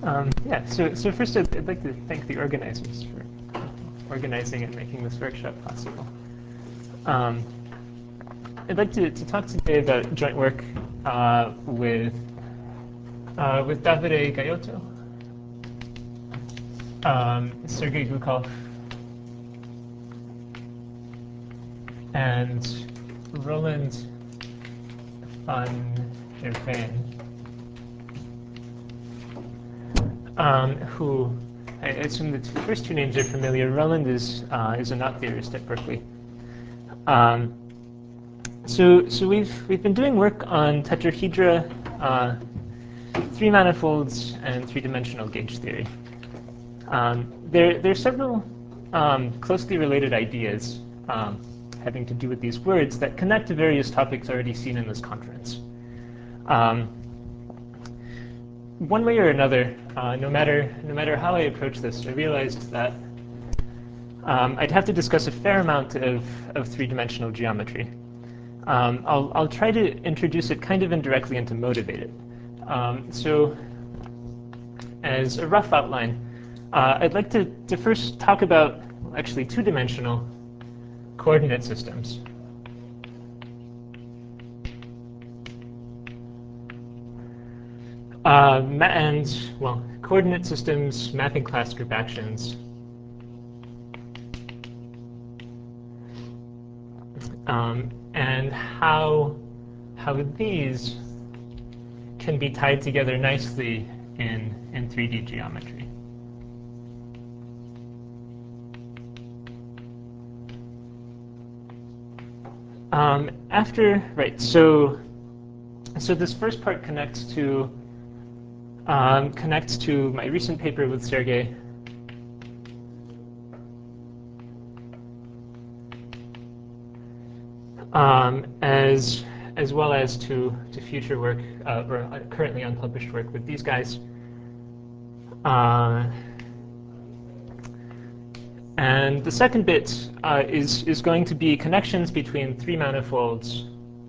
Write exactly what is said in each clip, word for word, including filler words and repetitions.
Um, yeah, so, so first I'd, I'd like to thank the organizers for organizing and making this workshop possible. Um, I'd like to, to talk today about joint work uh, with, uh, with Davide Gaiotto, um, Sergei Glukov, and Roland van der Veen, um, who I assume the two, first two names are familiar. Roland is uh, is a knot theorist at Berkeley. Um, so so we've we've been doing work on tetrahedra, uh, three manifolds, and three-dimensional gauge theory. Um, there there are several um, closely related ideas um, having to do with these words that connect to various topics already seen in this conference. Um, one way or another, uh, no matter no matter how I approach this, I realized that um, I'd have to discuss a fair amount of, of three-dimensional geometry. Um, I'll, I'll try to introduce it kind of indirectly and to motivate it. Um, so as a rough outline, uh, I'd like to, to first talk about actually two-dimensional coordinate systems. Uh, and, well, coordinate systems, mapping class group actions, um, and how, how these can be tied together nicely in, in three D geometry. Um, after, right, so, so this first part connects to Um, connects to my recent paper with Sergey. Um, as as well as to, to future work, uh, or currently unpublished work with these guys. Uh, and the second bit uh, is, is going to be connections between three manifolds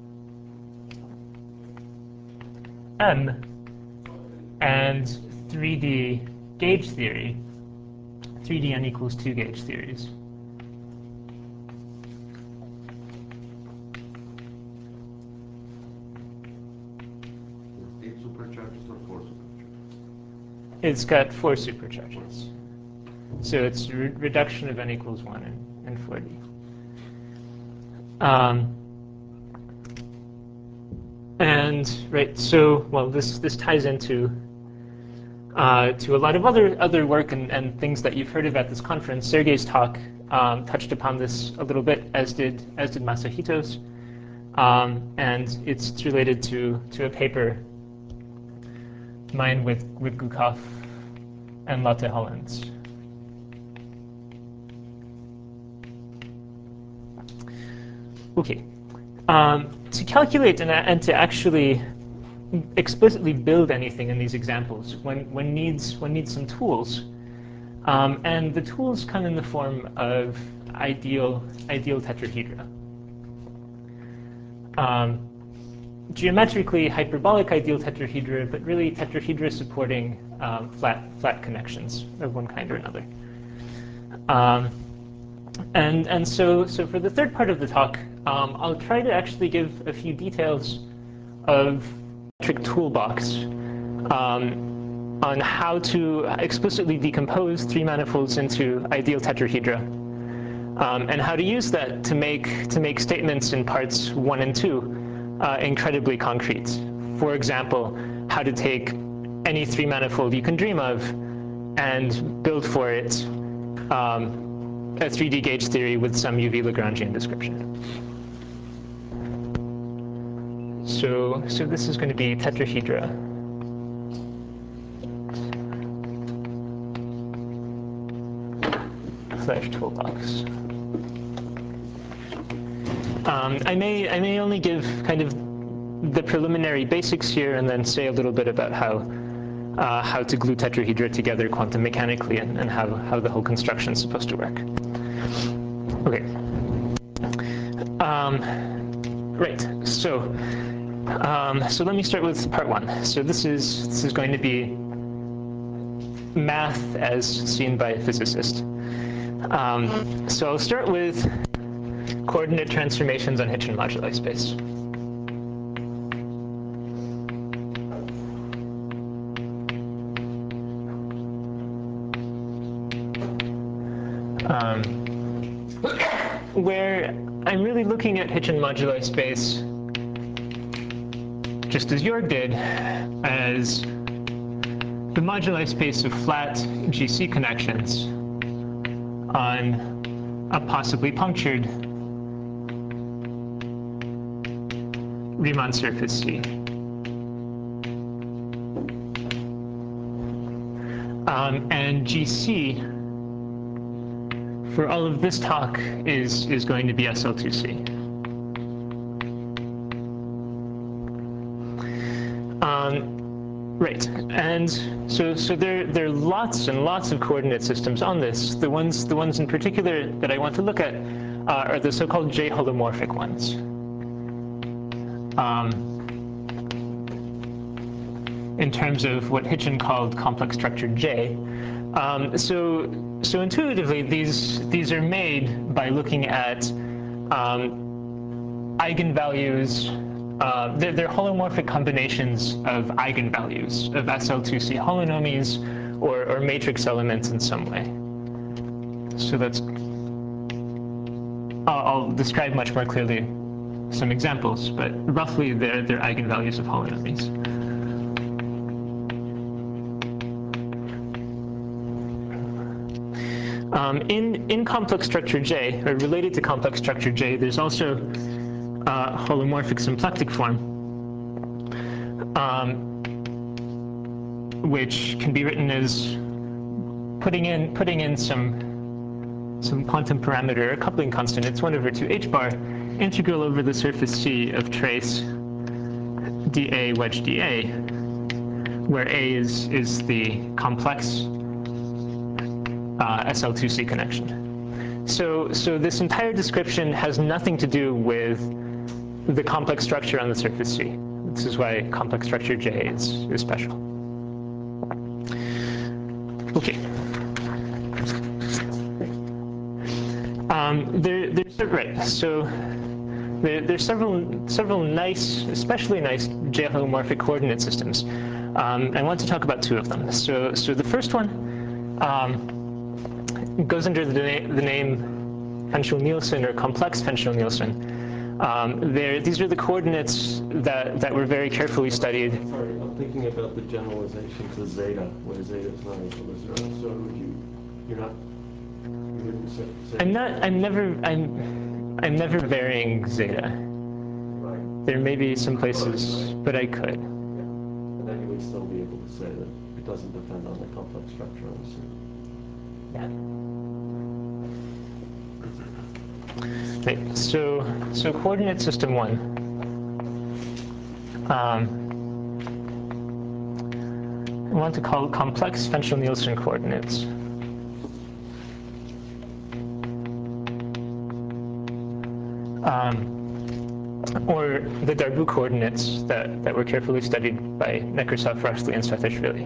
M and three D gauge theory, three D n equals two gauge theories. Eight supercharges or four supercharges? It's got four supercharges. So it's re reduction of n equals one and, and four D. Um, and right, so well, this this ties into uh, to a lot of other other work and, and things that you've heard about this conference. Sergey's talk um, touched upon this a little bit, as did as did Masahito's, um, and it's, it's related to to a paper mine with with Glukov and Lotte Hollands. Okay. Um, to calculate and, and to actually explicitly build anything in these examples, one, one, needs, one needs some tools. Um, and the tools come in the form of ideal, ideal tetrahedra. Um, geometrically, hyperbolic ideal tetrahedra, but really tetrahedra supporting um, flat, flat connections of one kind or another. Um, And, and so, so for the third part of the talk, um, I'll try to actually give a few details of trick toolbox um, on how to explicitly decompose three manifolds into ideal tetrahedra, um, and how to use that to make to make statements in parts one and two uh, incredibly concrete. For example, how to take any three manifold you can dream of and build for it um, a three D gauge theory with some U V Lagrangian description. So, so this is going to be tetrahedra. Slash toolbox. Um, I may I may only give kind of the preliminary basics here, and then say a little bit about how uh, how to glue tetrahedra together quantum mechanically, and, and how how the whole construction is supposed to work. Okay. Um, right. So, um, so let me start with part one. So this is this is going to be math as seen by a physicist. Um, so I'll start with coordinate transformations on Hitchin moduli space. Um, where I'm really looking at Hitchin moduli space, just as Jorg did, as the moduli space of flat G C connections on a possibly punctured Riemann surface C. Um, and G C, for all of this talk, is, is going to be S L two C. Um, right, and so so there there are lots and lots of coordinate systems on this. The ones the ones in particular that I want to look at uh, are the so-called J holomorphic ones. Um, in terms of what Hitchin called complex structure J. Um, so so intuitively, these these are made by looking at um, eigenvalues. Uh, they're, they're holomorphic combinations of eigenvalues of S L two C holonomies or, or matrix elements in some way. So that's, I'll, I'll describe much more clearly some examples, but roughly they're, they're eigenvalues of holonomies. Um, in, in complex structure J, or related to complex structure J, there's also uh, holomorphic symplectic form, um, which can be written as putting in putting in some some quantum parameter, a coupling constant. It's one over two h bar, integral over the surface C of trace dA wedge dA, where A is is the complex uh, S L two C connection. So so this entire description has nothing to do with the complex structure on the surface C. This is why complex structure J is, is special. Okay. Um, there, there's right. So there, there's several several nice, especially nice J holomorphic coordinate systems. Um, I want to talk about two of them. So so the first one um, goes under the, na the name Fenchel-Nielsen or complex Fenchel-Nielsen. Um, these are the coordinates that, that were very carefully studied. Sorry, I'm thinking about the generalization to zeta, where zeta is not equal to zero. So would you, you're not, you wouldn't say, say I'm not, I'm never, I'm, I'm never varying zeta. Right. There may be some places, Could, right? but I could. Yeah. And then you would still be able to say that it doesn't depend on the complex structure on the C. Yeah. Right. So, so coordinate system one. Um, I want to call complex Fenchel-Nielsen coordinates. Um, or the Darboux coordinates that, that were carefully studied by Nekrasov, Rashly, and Saakashvili.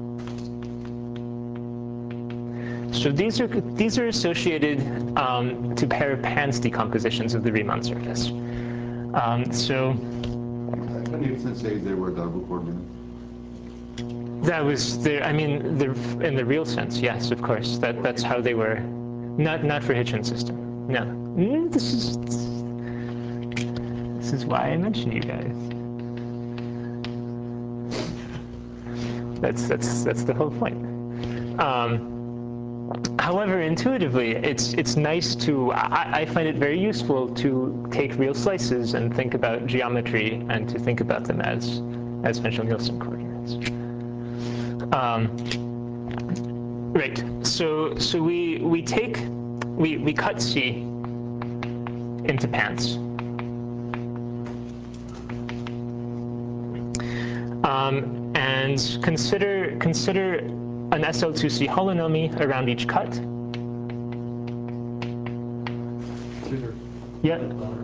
So these are these are associated um, to pair Pans decompositions of the Riemann surface. Um, so When you say they were Darboux coordinates? that was the. I mean, the, in the real sense, yes, of course. That that's how they were. Not not for Hitchin system. No. Mm, this is this is why I mention you guys. That's that's that's the whole point. Um, However, intuitively, it's it's nice to. I, I find it very useful to take real slices and think about geometry and to think about them as as Fenchel-Nielsen coordinates. Um, right. So so we we take we we cut C into Pans. Um, and consider consider an S L two C holonomy around each cut. Sure. Yeah.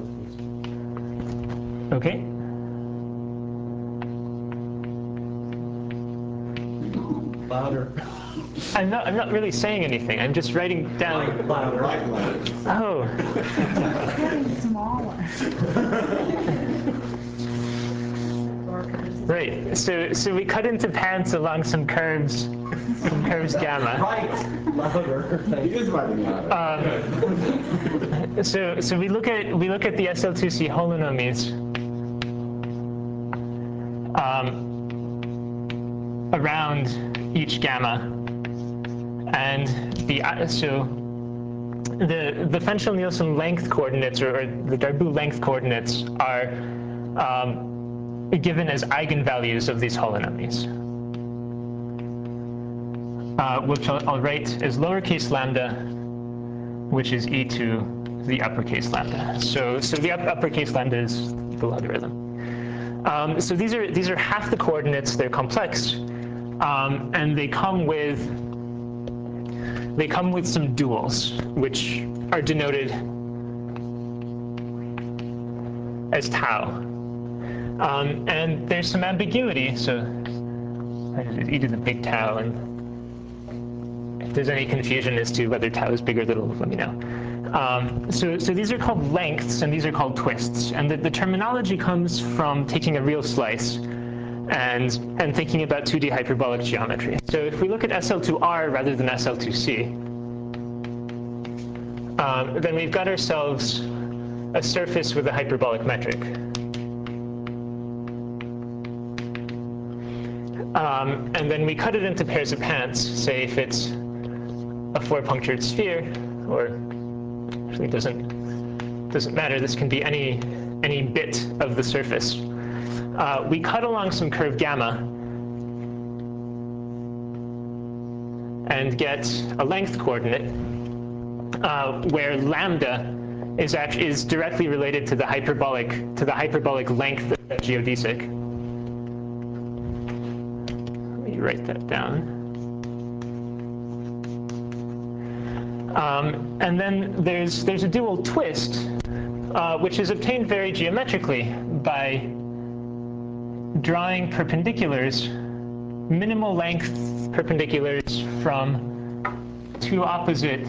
Okay. Louder. I'm not. I'm not really saying anything. I'm just writing down. Louder. Right, louder. Oh. It's getting smaller. Right. So so we cut into pants along some curves, some curves gamma. Right. Louder. Thank He you. is writing louder. Um, so so we look at we look at the S L two C holonomies um, around each gamma, and the uh, so the the Fenchel-Nielsen length coordinates or, or the Darboux length coordinates are um, given as eigenvalues of these holonomies, uh, which I'll, I'll write as lowercase lambda, which is e to the uppercase lambda. So, so the up, uppercase lambda is the logarithm. Um, so these are these are half the coordinates. They're complex, um, and they come with they come with some duals, which are denoted as tau. Um, and there's some ambiguity. So I just e to the big tau, and if there's any confusion as to whether tau is big or little, let me know. Um, so, so these are called lengths, and these are called twists. And the, the terminology comes from taking a real slice and, and thinking about two D hyperbolic geometry. So if we look at S L two R rather than S L two C, um, then we've got ourselves a surface with a hyperbolic metric. Um, and then we cut it into pairs of pants, say if it's a four-punctured sphere, or actually doesn't doesn't matter. This can be any any bit of the surface. Uh, we cut along some curve gamma and get a length coordinate uh, where lambda is actually is directly related to the hyperbolic to the hyperbolic length of that geodesic. Let me write that down. Um, and then there's there's a dual twist, uh, which is obtained very geometrically by drawing perpendiculars, minimal length perpendiculars from two opposite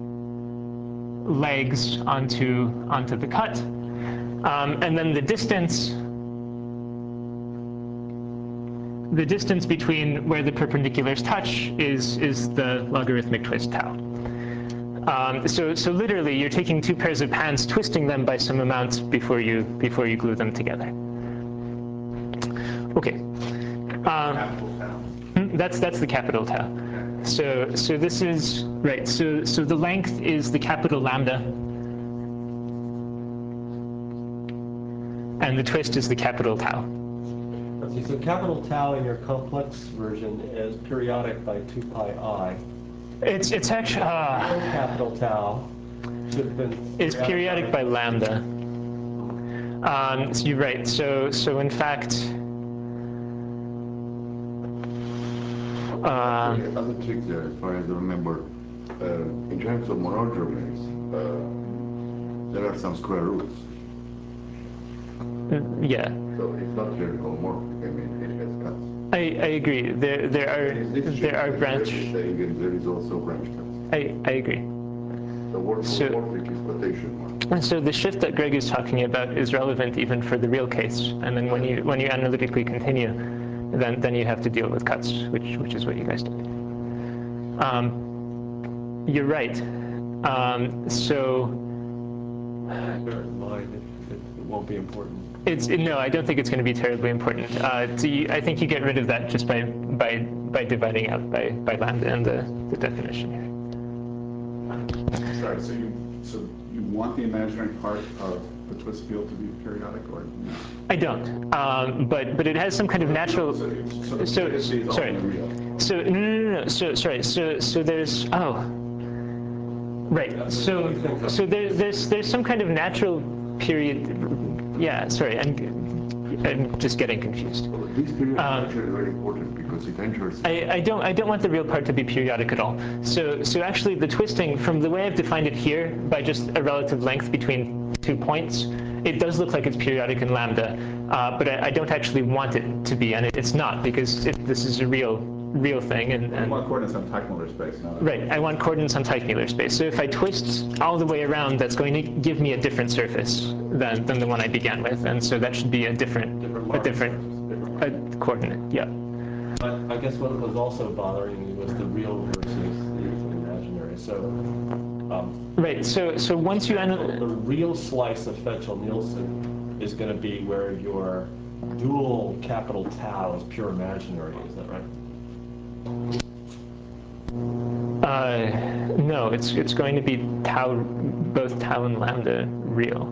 legs onto onto the cut, um, and then the distance the distance between where the perpendiculars touch is is the logarithmic twist tau. Um, so, so literally, you're taking two pairs of pants, twisting them by some amount before you before you glue them together. Okay. Um, that's that's the capital tau. So, so this is right. So, so the length is the capital lambda, and the twist is the capital tau. Okay, so capital tau in your complex version is periodic by two pi I. It's it's actually uh, Capital tau should have been is periodic by lambda. Um, so you're right. So so in fact, uh, The other trick there, as far as I remember, uh, in terms of monoidromies, uh, there are some square roots. yeah, So it's not really holomorphic. I mean, it has cuts. I, I agree. There there are This there are shape branch. is saying and there is also branch cuts. I I agree. The word So- holomorphic is quotation mark. And so the shift that Greg is talking about is relevant even for the real case. And then when you when you analytically continue, then then you have to deal with cuts, which which is what you guys did. Um, you're right. Um, so Bear in mind, it, it, it won't be important. it's no, I don't think it's going to be terribly important. Uh, so you, I think you get rid of that just by by by dividing out by by lambda and the the definition here. Sorry, so you, so you want the imaginary part of the twist field to be periodic or not? I don't, um, but but it has some kind of natural. So, so the So twist is sorry. only real. So no, no, no, no. So sorry. So so there's oh, right. So so there, there's there's some kind of natural period. Yeah. Sorry. I'm I'm just getting confused. So this period Um, is actually very important because it enters. I, I don't I don't want the real part to be periodic at all. So so actually the twisting, from the way I've defined it here by just a relative length between two points, it does look like it's periodic in lambda, uh, but I, I don't actually want it to be, and it, it's not, because it, this is a real real thing. And, You and want coordinates on Teichmuller space, not right, I want coordinates on Teichmuller space. So if I twist all the way around, that's going to give me a different surface than, than the one I began with. And so that should be a different, Different a mark different surface, different a coordinate, yeah. But I guess what was also bothering me was the real versus the imaginary. So, um, Right, so so once you the end real slice of Fetchel-Nielsen is going to be where your dual capital tau is pure imaginary. Is that right? uh, no, it's it's going to be tau, both tau and lambda real.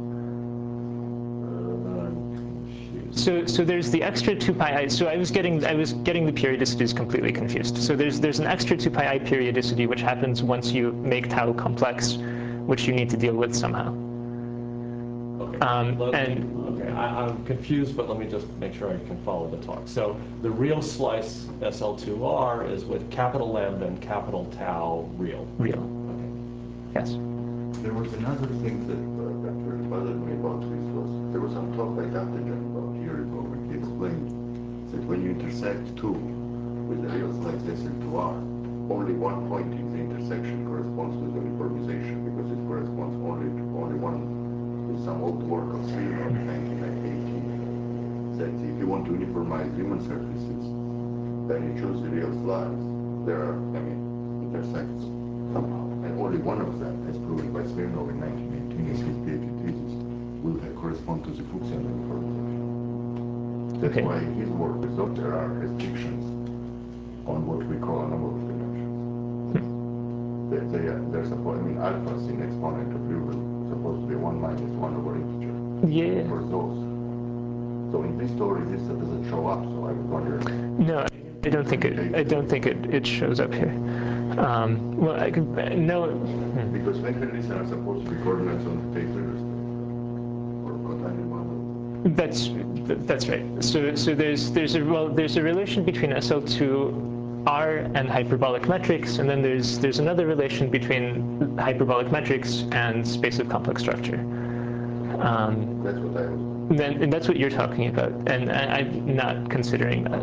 So, so there's the extra two pi I. So I was getting, I was getting the periodicities completely confused. So there's there's an extra two pi I periodicity which happens once you make tau complex, which you need to deal with somehow. Okay. Um, Let- and okay, I, I'm confused, but let me just make sure I can follow the talk. So the real slice S L two R is with capital lambda and capital tau real. real, Okay. yes. There was another thing that, uh, that really bothered me about this was, there was some talk by Doctor John about a year ago when he explained that when you intersect two with the real slice S L two R, only one point in the intersection corresponds to the uniformization because it corresponds only to only one, with some old work of Smirnov in nineteen eighty, that if you want to uniformize Riemann surfaces, then you choose the real slice. There are, I mean, intersects somehow. And only one of them, as proven by Smirnov in nineteen eighteen, is his PhD thesis, will correspond to the Fuchsian uniformization. That's Okay. why his work results there are restrictions on what we call anomalous dimensions. They, they are, they're supposed, I mean, alpha is an exponent of Liouville, supposed to be one minus one over integer. Yeah. For those. So in this story, this doesn't show up, so I was wondering. No, I don't think it. I don't think it, it shows up here. Um, well, I could no. hmm. Because mechanisms are supposed to be coordinates on the Taylor or contained model. That's that's right. So so there's there's a well there's a relation between S L two R and hyperbolic metrics, and then there's there's another relation between hyperbolic metrics and space of complex structure. Um, That's what I was. and, then, and that's what you're talking about, and I, I'm not considering that.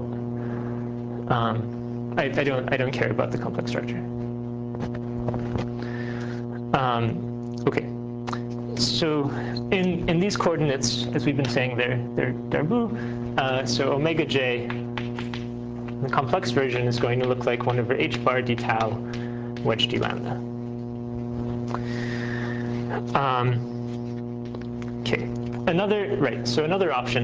Um, I, I don't I don't care about the complex structure. Um, okay. So in, in these coordinates, as we've been saying, they're, they're Darboux. Uh, so omega j, the complex version is going to look like one over h bar d tau wedge d lambda. Um, okay, another, right, so another option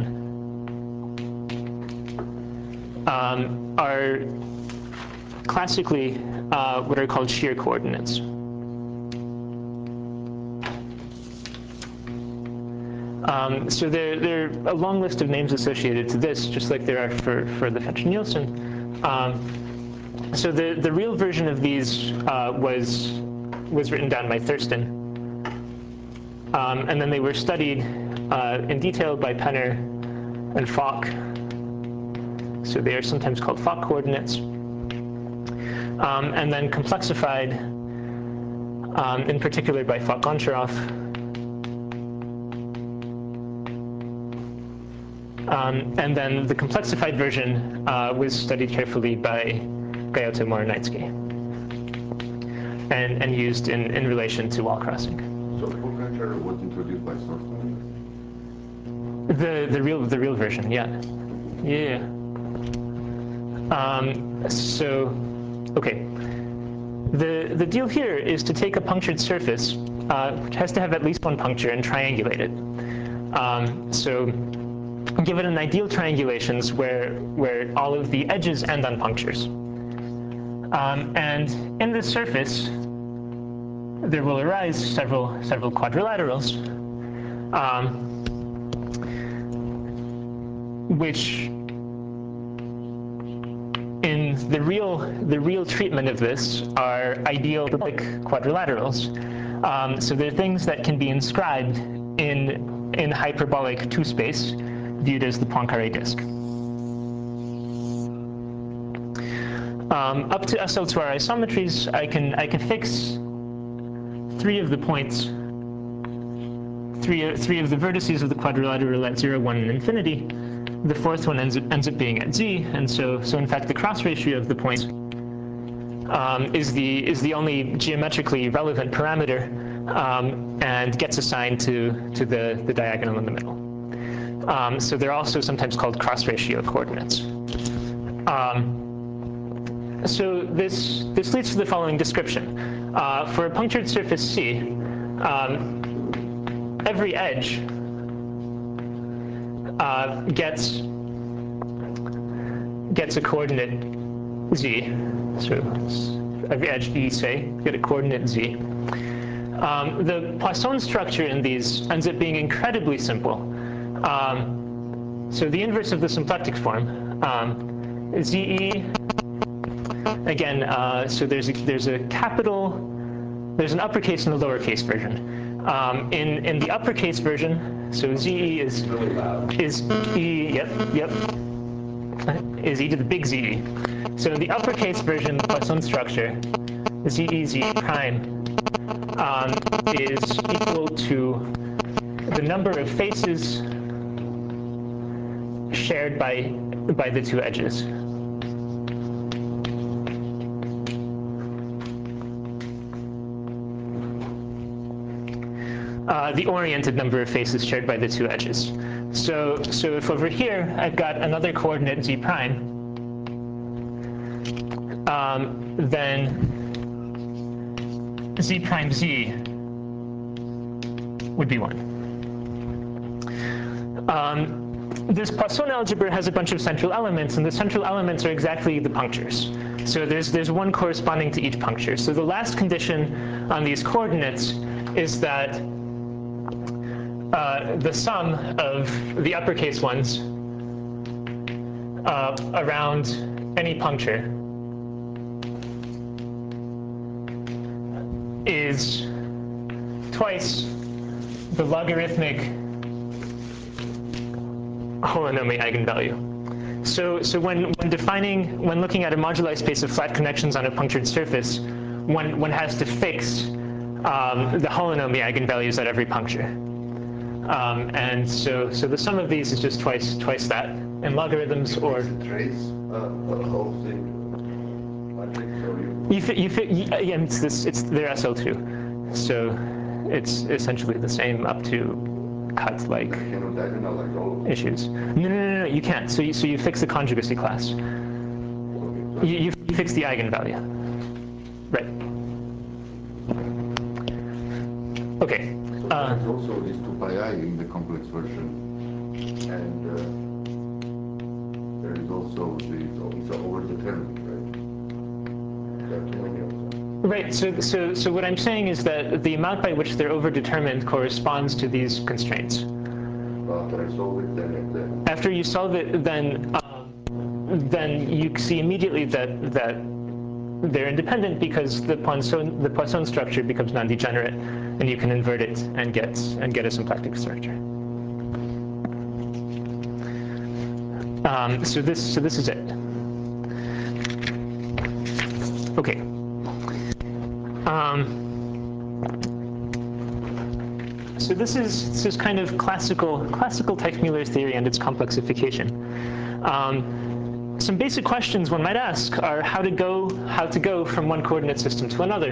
um, are classically uh, what are called shear coordinates. Um, so there, there are a long list of names associated to this, just like there are for, for the Fetchel-Nielsen. Um, so the, the real version of these uh, was, was written down by Thurston. Um, and then they were studied uh, in detail by Penner and Fock. So they are sometimes called Fock coordinates. Um, and then complexified, um, in particular by Fock-Goncharov. Um, and then the complexified version uh, was studied carefully by Gayota Moronitsky and, and used in, in relation to wall crossing. So Fock-Goncharov was introduced by Thorsten? The, the, real, the real version, yeah. Yeah. Um, so, okay. The, the deal here is to take a punctured surface, uh, which has to have at least one puncture, and triangulate it. Um, so give it an ideal triangulations where, where all of the edges end on punctures. Um, and in this surface, there will arise several, several quadrilaterals, um, which in the real, the real treatment of this are ideal quadrilaterals. Um, so they're things that can be inscribed in, in hyperbolic two space, viewed as the Poincaré disk. Um, up to S L two R isometries, I can I can fix three of the points, three three of the vertices of the quadrilateral at zero, one, and infinity, the fourth one ends up, ends up being at z, and so so in fact the cross ratio of the points um, is the is the only geometrically relevant parameter, um, and gets assigned to to the the diagonal in the middle. Um, so they're also sometimes called cross ratio coordinates. Um, so this this leads to the following description. Uh, for a punctured surface C, um, every edge uh, gets gets a coordinate z. So every edge E, say, get a coordinate z. Um, the Poisson structure in these ends up being incredibly simple. Um, so the inverse of the symplectic form, um, ze. Again, uh, so there's a, there's a capital, there's an uppercase and a lowercase version. Um, in in the uppercase version, so ze is is e. Yep, yep. Is e to the big ze. So in the uppercase version, the Poisson structure, ze z prime um, is equal to the number of faces shared by by the two edges. Uh, the oriented number of faces shared by the two edges. So, so if over here I've got another coordinate z prime, um, then z prime z would be one. Um, this Poisson algebra has a bunch of central elements, and the central elements are exactly the punctures. So there's there's one corresponding to each puncture. So the last condition on these coordinates is that Uh, the sum of the uppercase ones uh, around any puncture is twice the logarithmic holonomic eigenvalue. So, so when, when defining, when looking at a moduli space of flat connections on a punctured surface, one, one has to fix um, the holonomic eigenvalues at every puncture. Um, and so, so the sum of these is just twice, twice that in logarithms, or trace uh, of the matrix, or you you fit, you fit, yeah, it's this, it's their S L two, so it's essentially the same up to cut like cannot diagonal like all. issues. No, no, no, no, you can't. So you, so you fix the conjugacy class. You, you, you fix the eigenvalue, right? Okay. Uh, There's also this two pi I in the complex version, and uh, there is also the it's overdetermined, right? There are too many of them. Right. So, so, so what I'm saying is that the amount by which they're overdetermined corresponds to these constraints. After I solve it, then it, then After you solve it, then um, then you see immediately that that they're independent because the Poisson the Poisson structure becomes non-degenerate, and you can invert it and get and get a symplectic structure. Um, so this so this is it. Okay. Um, so this is this is kind of classical classical Teichmüller's theory and its complexification. Um, some basic questions one might ask are how to go how to go from one coordinate system to another.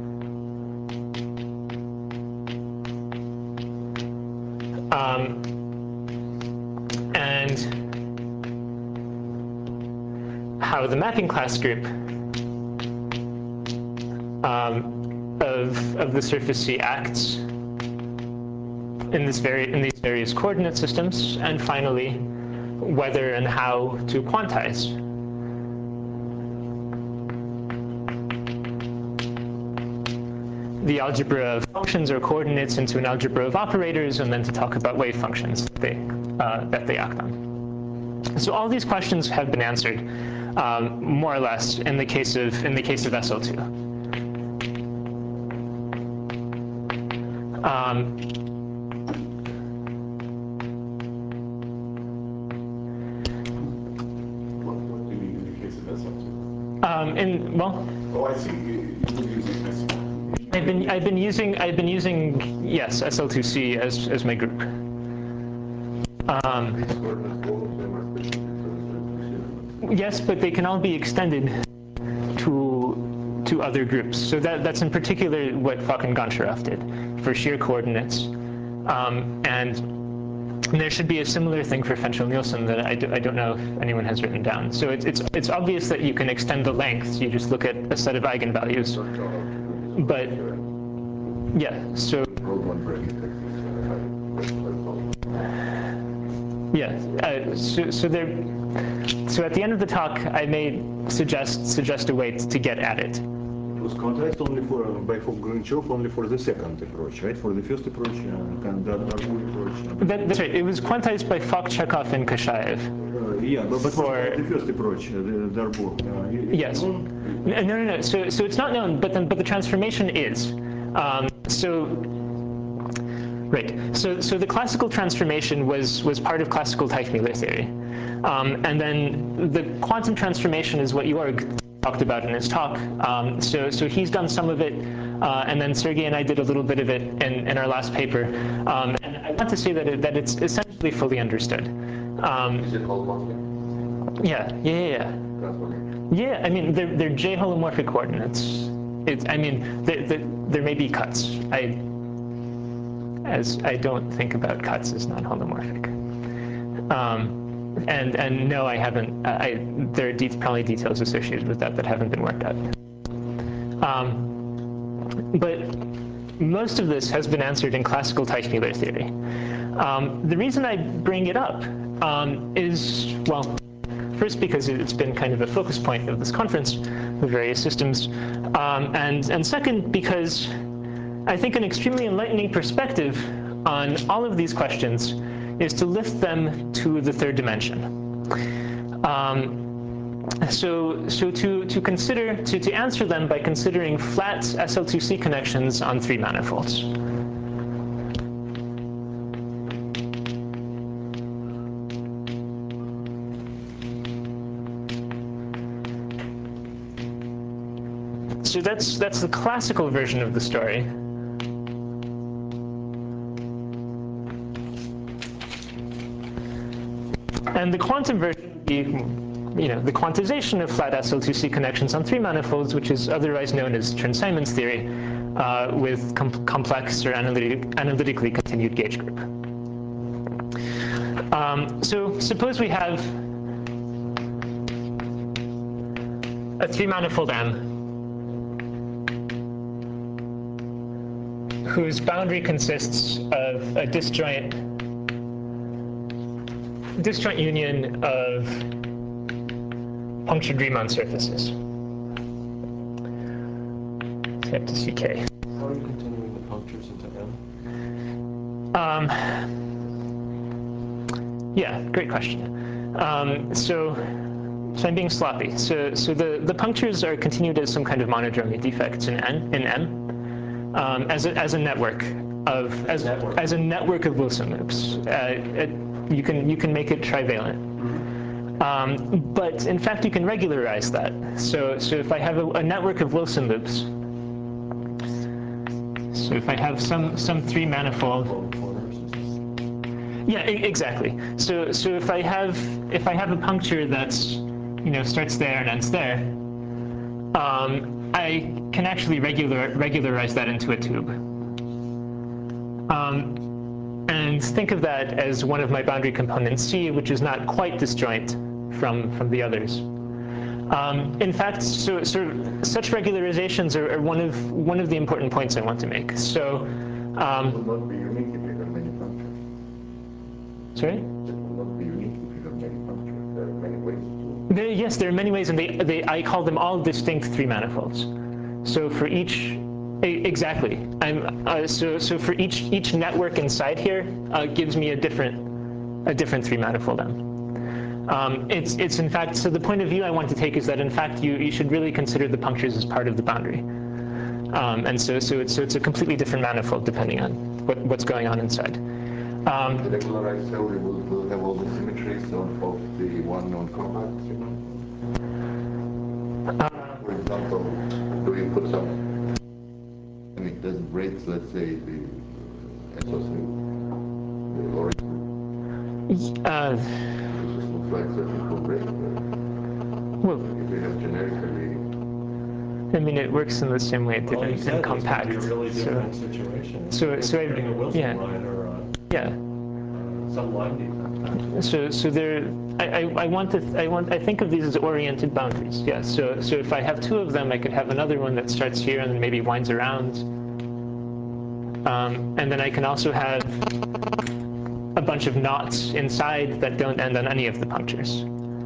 Um, and how the mapping class group um, of of the surface C acts in this very in these various coordinate systems, and finally whether and how to quantize the algebra of functions or coordinates into an algebra of operators, and then to talk about wave functions that they uh, that they act on. So all these questions have been answered um, more or less in the case of in the case of S L two. Um, What, what do you mean in the case of S L two? um, in well, Oh, I see. You, you've been using, I see. I've been I've been using I've been using yes S L two C as as my group. Um, these coordinates, all of them are Yes, but they can all be extended to to other groups. So that, that's in particular what Fock and Goncharov did for shear coordinates. Um, and there should be a similar thing for Fenchel-Nielsen that I, do, I don't know if anyone has written down. So it's, it's, it's obvious that you can extend the length. You just look at a set of eigenvalues. But yeah, so yeah, uh, so, so there. So at the end of the talk, I may suggest suggest a way to get at it. It was quantized only for by Fock-Grunchov only for the second approach, right? For the first approach uh, and the Darboux approach. That, that's right. It was quantized by Fock, Chekhov, and Kashayev. Uh, yeah, but, but for the first approach, uh, the Darboux. Uh, yes. No, no, no, no. So, so it's not known, but then, but the transformation is. Um, so. Right. So, so the classical transformation was was part of classical Teichmüller theory, um, and then the quantum transformation is what Jorg talked about in his talk. Um, so, so he's done some of it, uh, and then Sergey and I did a little bit of it in, in our last paper. Um, and I want to say that it, that it's essentially fully understood. Um, is it holomorphic? Yeah. Yeah. Yeah. Yeah. Yeah. I mean, they're they're J holomorphic coordinates. It's. I mean, there there may be cuts. I. As I don't think about cuts as non-holomorphic. Um, and and no, I haven't. I there are de probably details associated with that that haven't been worked out. Um, but most of this has been answered in classical Teichmüller theory. Um, the reason I bring it up um, is, well, first because it's been kind of a focus point of this conference with various systems, um, and and second because I think an extremely enlightening perspective on all of these questions is to lift them to the third dimension. Um, so so to, to consider, to, to answer them by considering flat S L two C connections on three manifolds. So that's, that's the classical version of the story. And the quantum version would be, you know, the quantization of flat S L two C connections on three manifolds, which is otherwise known as Chern-Simons theory, uh, with com complex or analytic analytically continued gauge group. Um, so suppose we have a three manifold M whose boundary consists of a disjoint disjoint union of punctured Riemann surfaces. So you have to C K. How are you continuing the punctures into M? Um, yeah, great question. Um, so, so I'm being sloppy. So, so the, the punctures are continued as some kind of monodromy defects in N in M um, as a as a network of as network. as a network of Wilson loops. Uh, it, You can you can make it trivalent, um, but in fact you can regularize that. So so if I have a, a network of Wilson loops, so if I have some some three manifold, yeah, e exactly. So so if I have if I have a puncture that's you know starts there and ends there, um, I can actually regular regularize that into a tube. Um, And think of that as one of my boundary components C, which is not quite disjoint from, from the others. Um, in fact, so, so such regularizations are, are one of one of the important points I want to make. So, um, it will not be unique if you have many functions. Sorry? It will not be unique if you have many functions. There are many ways to. There, yes, there are many ways, and they, they I call them all distinct three manifolds. So for each. Exactly. I'm, uh, so so for each each network inside here uh, gives me a different a different three manifold M. Um, it's it's in fact so the point of view I want to take is that in fact you you should really consider the punctures as part of the boundary. Um, and so so it's so it's a completely different manifold depending on what what's going on inside. Um, the regularized theory will, will have all the symmetries of, of the one known compact, you know? uh, For example, do you put some and it doesn't break, let's say, the associate, the origin. uh, This looks like that it will break. Well, If you have generically, I mean, it works in the same way it did Well, you in, said in it's going compact. to be a really so, different situation. so- It's so I- getting a Wilson yeah. line or a, yeah. uh, some line defect. So, so there, I, I, I want to, I want, I think of these as oriented boundaries. Yeah. So, so if I have two of them, I could have another one that starts here and then maybe winds around. Um, and then I can also have a bunch of knots inside that don't end on any of the punctures.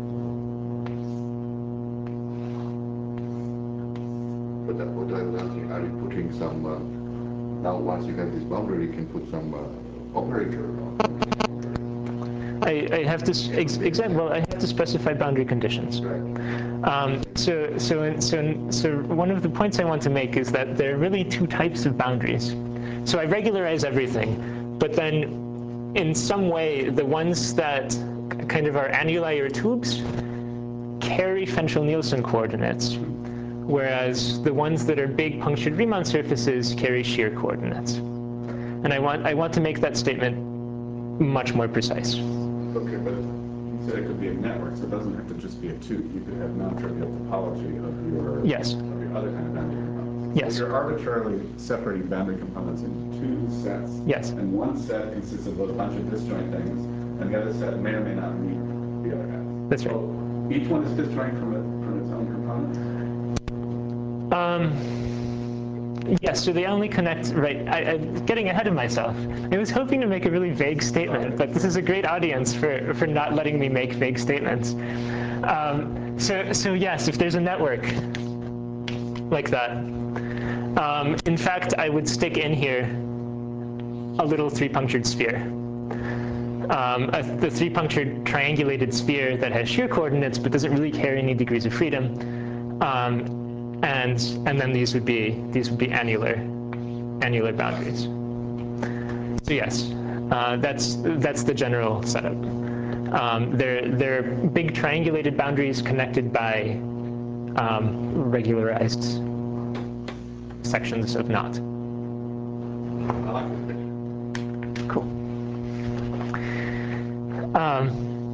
but that, what I was asking, are you putting some, uh, now once you have this boundary, you can put some uh, operator on I, I have to, ex exactly, well, I have to specify boundary conditions. right? Um, so, so, in, so, in, so one of the points I want to make is that there are really two types of boundaries. So I regularize everything, but then in some way, the ones that kind of are annuli or tubes carry Fenchel-Nielsen coordinates, whereas the ones that are big punctured Riemann surfaces carry shear coordinates. And I want, I want to make that statement much more precise. Okay, but you said it could be a network, so it doesn't have to just be a tube. You could have non-trivial topology of your, Yes. of your other kind of boundary components. Yes. So you're arbitrarily separating boundary components into two sets. Yes. And one set consists of a bunch of disjoint things, and the other set may or may not meet the other half. That's right. So each one is disjoint from, it, from its own component? Um, yes, so they only connect, right, I, I'm getting ahead of myself. I was hoping to make a really vague statement, but this is a great audience for, for not letting me make vague statements. Um, so, so yes, if there's a network like that, um, in fact, I would stick in here a little three-punctured sphere. Um, a, the three-punctured triangulated sphere that has shear coordinates but doesn't really carry any degrees of freedom. Um, and and then these would be these would be annular annular boundaries. So yes, uh, that's that's the general setup. Um, they're they're big triangulated boundaries connected by um, regularized sections of knot. I like this picture. Cool. Um,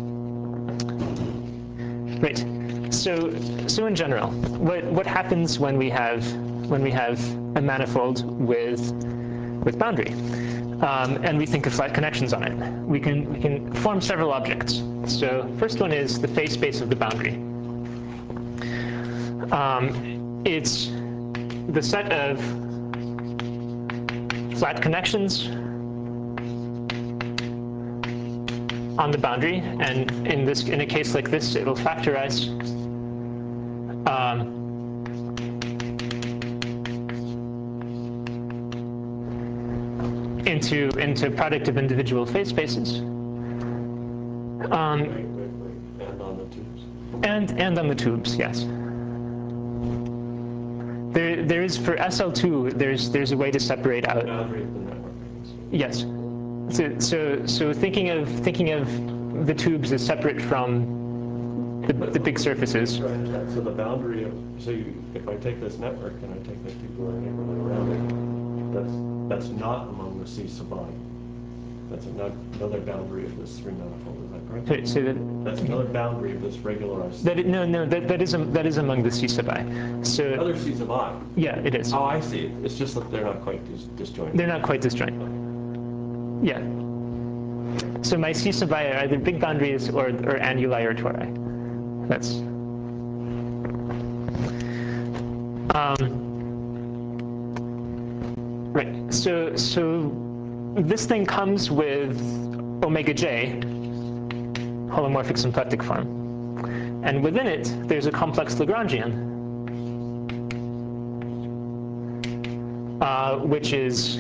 right. So, so in general, what what happens when we have when we have a manifold with with boundary, um, and we think of flat connections on it? We can we can form several objects. So, first one is the phase space of the boundary. Um, it's the set of flat connections on the boundary, and in this in a case like this, it'll factorize. Um, into into product of individual phase spaces. Um, Wait, wait, wait. And on the tubes. and and on the tubes, yes. There there is for S L two. There's there's a way to separate out. Boundary of the network. Yes. So so so thinking of thinking of the tubes as separate from the, the big surfaces. Right. So the boundary of, so you, if I take this network and I take the people in neighborhood around it, that's that's not among the C sub I. That's another, another boundary of this three manifold. Is that correct? So, so that That's another boundary of this regularized. that it, no no that that is am- that is among the C sub I. So Another C sub I. yeah, it is. Oh, I see. It's just that they're not quite dis disjointed. They're not quite disjoint. Yeah. So my C sub I are either big boundaries or or annuli or tori. That's. Um, right. So so this thing comes with omega j, holomorphic symplectic form, and within it there's a complex Lagrangian, uh, which is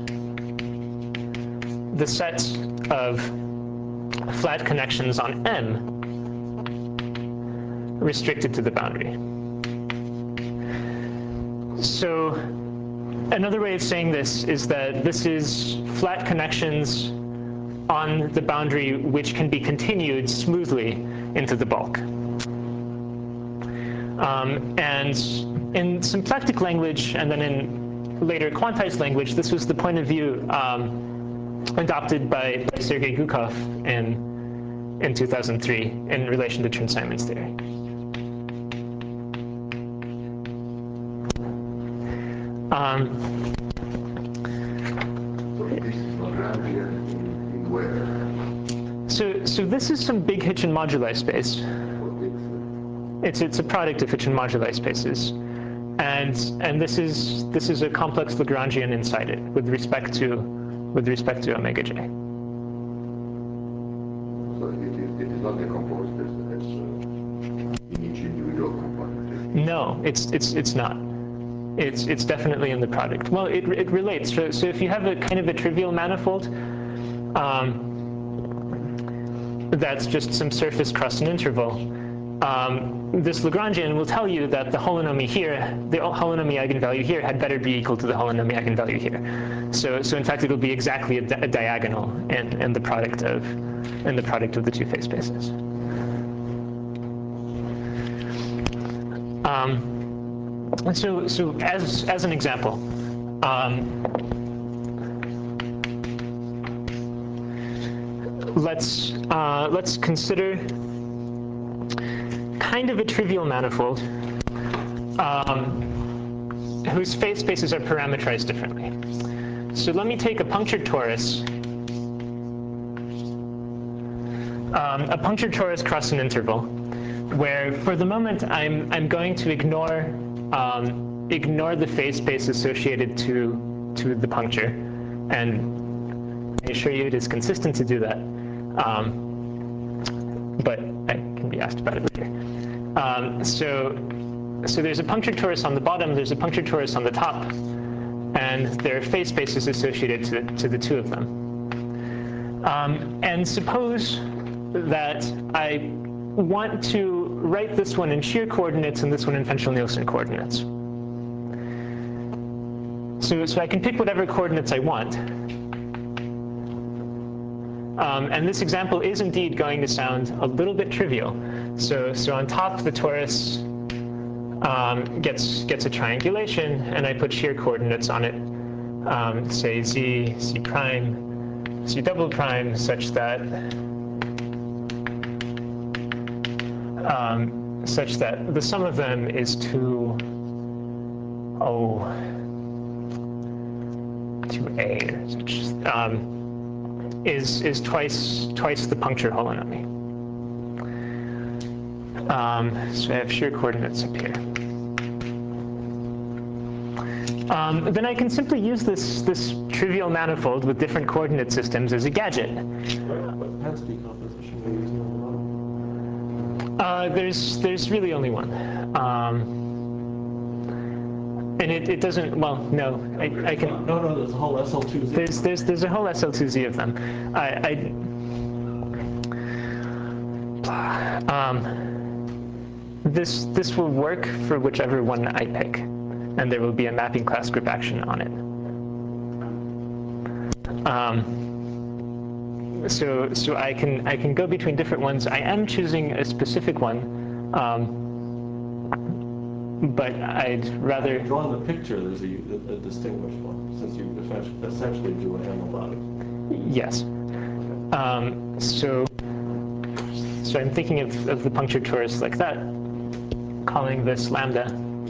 the set of flat connections on M restricted to the boundary. So another way of saying this is that this is flat connections on the boundary which can be continued smoothly into the bulk. Um, and in symplectic language, and then in later quantized language, this was the point of view um, adopted by, by Sergei Gukov in, in two thousand three in relation to Chern-Simons theory. Um, So this is Lagrangian in, in where? so, so this is some big Hitchin moduli space. What is it? It's it's a product of Hitchin moduli spaces, and and this is this is a complex Lagrangian inside it with respect to with respect to omega j. So it is, it is not decomposed as, as uh, in each individual component. No, it's it's it's not. It's it's definitely in the product. Well, it it relates. So, so if you have a kind of a trivial manifold, um, that's just some surface across an interval. Um, this Lagrangian will tell you that the holonomy here, the holonomy eigenvalue here, had better be equal to the holonomy eigenvalue here. So, so in fact, it'll be exactly a, di a diagonal in, in the product of in the product of the two phase spaces. Um, so, so as as an example, um, let's uh, let's consider kind of a trivial manifold um, whose phase spaces are parameterized differently. So let me take a punctured torus, um, a punctured torus across an interval, where for the moment I'm I'm going to ignore um, ignore the phase space associated to to the puncture, and I assure you it is consistent to do that. Um, but I can be asked about it later. Um, so, so there's a punctured torus on the bottom, there's a punctured torus on the top, and there are phase spaces associated to, to the two of them. Um, and suppose that I want to write this one in shear coordinates and this one in Fenchel-Nielsen coordinates. So, so I can pick whatever coordinates I want. Um, and this example is indeed going to sound a little bit trivial. So, so on top, the torus um, gets gets a triangulation, and I put shear coordinates on it, um, say z, z prime, z double prime, such that um, such that the sum of them is two, oh, two a or such. Um, is is twice twice the puncture holonomy. Um, so I have shear coordinates up here. Um, then I can simply use this this trivial manifold with different coordinate systems as a gadget. What, what path decomposition are you using on the model? Uh, there's there's really only one. Um, And it, it doesn't, well, no, I, I can. No, no, there's a whole S L two Z. There's, there's, there's a whole S L two Z of them. I, I, um, this, this will work for whichever one I pick, and there will be a mapping class group action on it. Um, so, so I can, I can go between different ones. I am choosing a specific one. Um, But I'd rather draw in the picture. There's a, a, a distinguished one, since you essentially do an analog. yes. Um, so, so I'm thinking of, of the punctured torus like that, calling this lambda,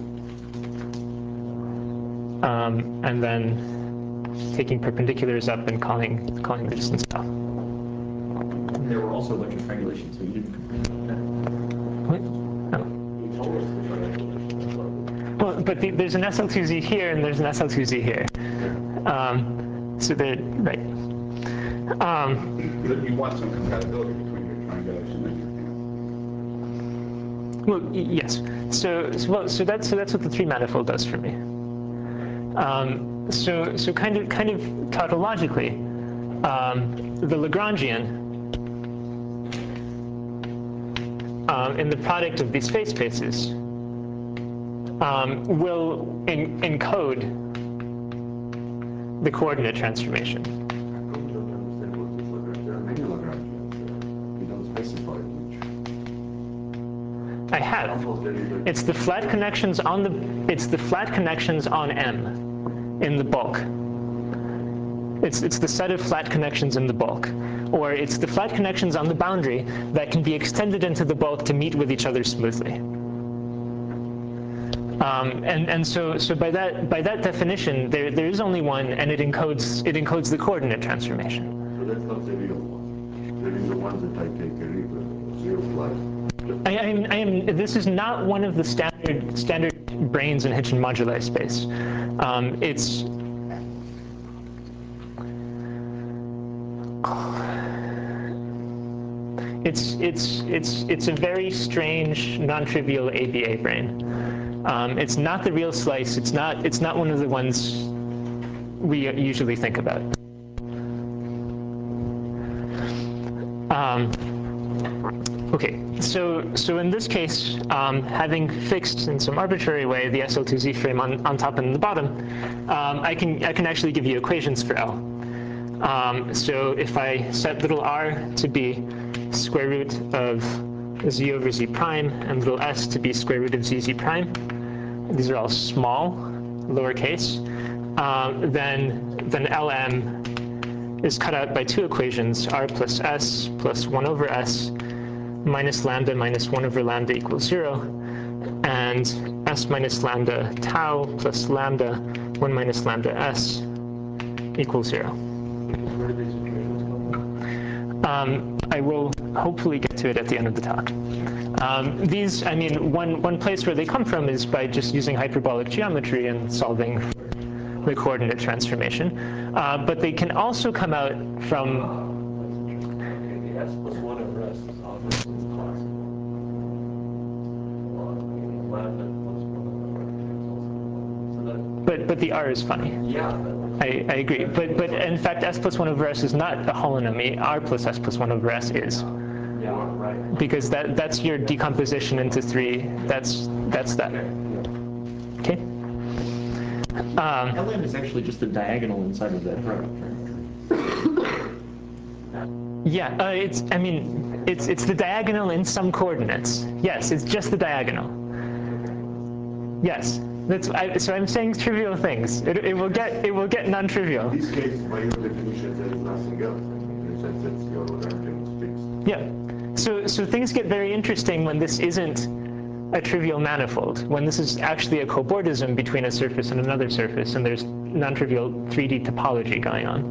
um, and then taking perpendiculars up and calling calling the distance down. There were also a bunch of triangulations, so you didn't complete that. What? Oh. You told us the triangulation. That's why we- Well, but the, there's an S L two Z here and there's an S L two Z here. Um, so they're, right. Um, But you want some compatibility between your triangulation and your well, y- yes. So, so, well, so that's so that's what the three manifold does for me. Um, so, so kind of kind of tautologically, um, the Lagrangian um, in the product of these phase spaces um, will en encode the coordinate transformation. I don't understand what is Lagrangian. There are many Lagrangians there. You don't specify which. I have. Almost there is a- It's the flat connections on the. It's the flat connections on M, in the bulk. It's it's the set of flat connections in the bulk, or it's the flat connections on the boundary that can be extended into the bulk to meet with each other smoothly. Um, and and so so by that by that definition, there there is only one, and it encodes it encodes the coordinate transformation. So that's not the real one. The real one that I take a real, real flight. I, I am I am. This is not one of the standard standard branes in Hitchin moduli space. Um, it's It's it's it's it's a very strange, non-trivial A B A brane. Um, it's not the real slice. It's not it's not one of the ones we usually think about. Um, okay, so so in this case, um, having fixed in some arbitrary way the S L two Z frame on, on top and the bottom, um, I can I can actually give you equations for L. Um, so if I set little r to be square root of z over z prime and little s to be square root of z z prime, these are all small, lowercase, um, then then L M is cut out by two equations, r plus s plus one over s minus lambda minus one over lambda equals zero, and s minus lambda tau plus lambda one minus lambda s equals zero. Where do these equations come from? Um, I will hopefully get to it at the end of the talk. Um, these, I mean, one, one place where they come from is by just using hyperbolic geometry and solving the coordinate transformation. Uh, but they can also come out from... Okay, the s plus one over s is obviously possible. Well, I mean, lambda plus one over s is also possible. So that, But, but the r is funny. yeah, that I, I agree. But, but in fact, s plus one over s is not a holonomy. R plus s plus one over s is. yeah, right. Because that, that's your decomposition into three. That's, that's that. Okay, yeah. Okay? Um, L M is actually just the diagonal inside of that product, right? yeah, uh, it's, I mean, it's, it's the diagonal in some coordinates. Yes, it's just the diagonal. Yes. That's, I, so I'm saying trivial things. It, it will get, it will get non-trivial. In this case, by your definition, there is nothing else. I mean, in the sense that your Lagrangian is fixed. Yeah. So, so things get very interesting when this isn't a trivial manifold, when this is actually a cobordism between a surface and another surface, and there's non-trivial three D topology going on.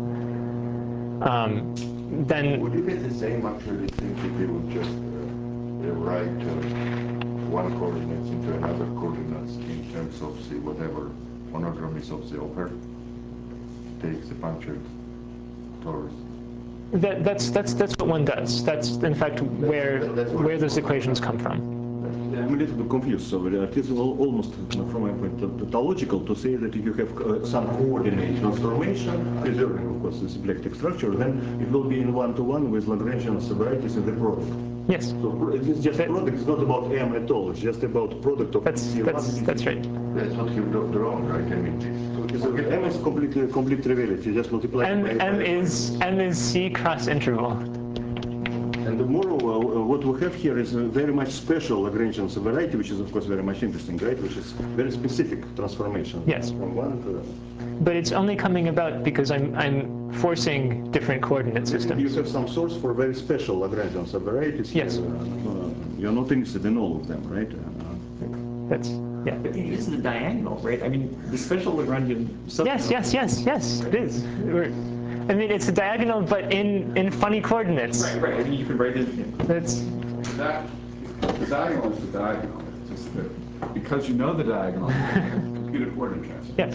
Um, then Would you get the same actually thing if you would just uh, rewrite uh, one coordinates into another coordinates in terms of the whatever monodromies of the upper? Take the punctured torus. that, that's that's that's what one does. That's in fact where that- that's what where it's those called. equations come from. I'm a little bit confused. So uh, it is al- almost, from my point, uh, tautological to say that if you have uh, some coordinate transformation, preserving, of course, the symplectic structure, then it will be in one-to-one with Lagrangian varieties in the product. Yes, So pro- it is just That- product. It's not about M at all. It's just about product of that's C one. that's that's right. That's what you've dro- drawn, right? I mean, this. So M is completely complete triviality. You just multiply. M by- M by- is M is C cross interval. And moreover, uh, what we have here is a very much special Lagrangian variety, which is of course very much interesting, right? Which is very specific transformation. Yes. From one to. But it's only coming about because I'm I'm forcing different coordinate You systems. have some source for very special Lagrangian varieties. Yes. Uh, uh, you're not interested in all of them, right? Uh, That's yeah. But it is the diagonal, right? I mean, the special Lagrangian. sub- Yes, yes, yes, yes. It is. We're, I mean, it's a diagonal, but in in funny coordinates. Right, right. I mean, you can write it. That's That, the diagonal is the diagonal. It's just that because you know the diagonal, you can compute a coordinate transfer. yes.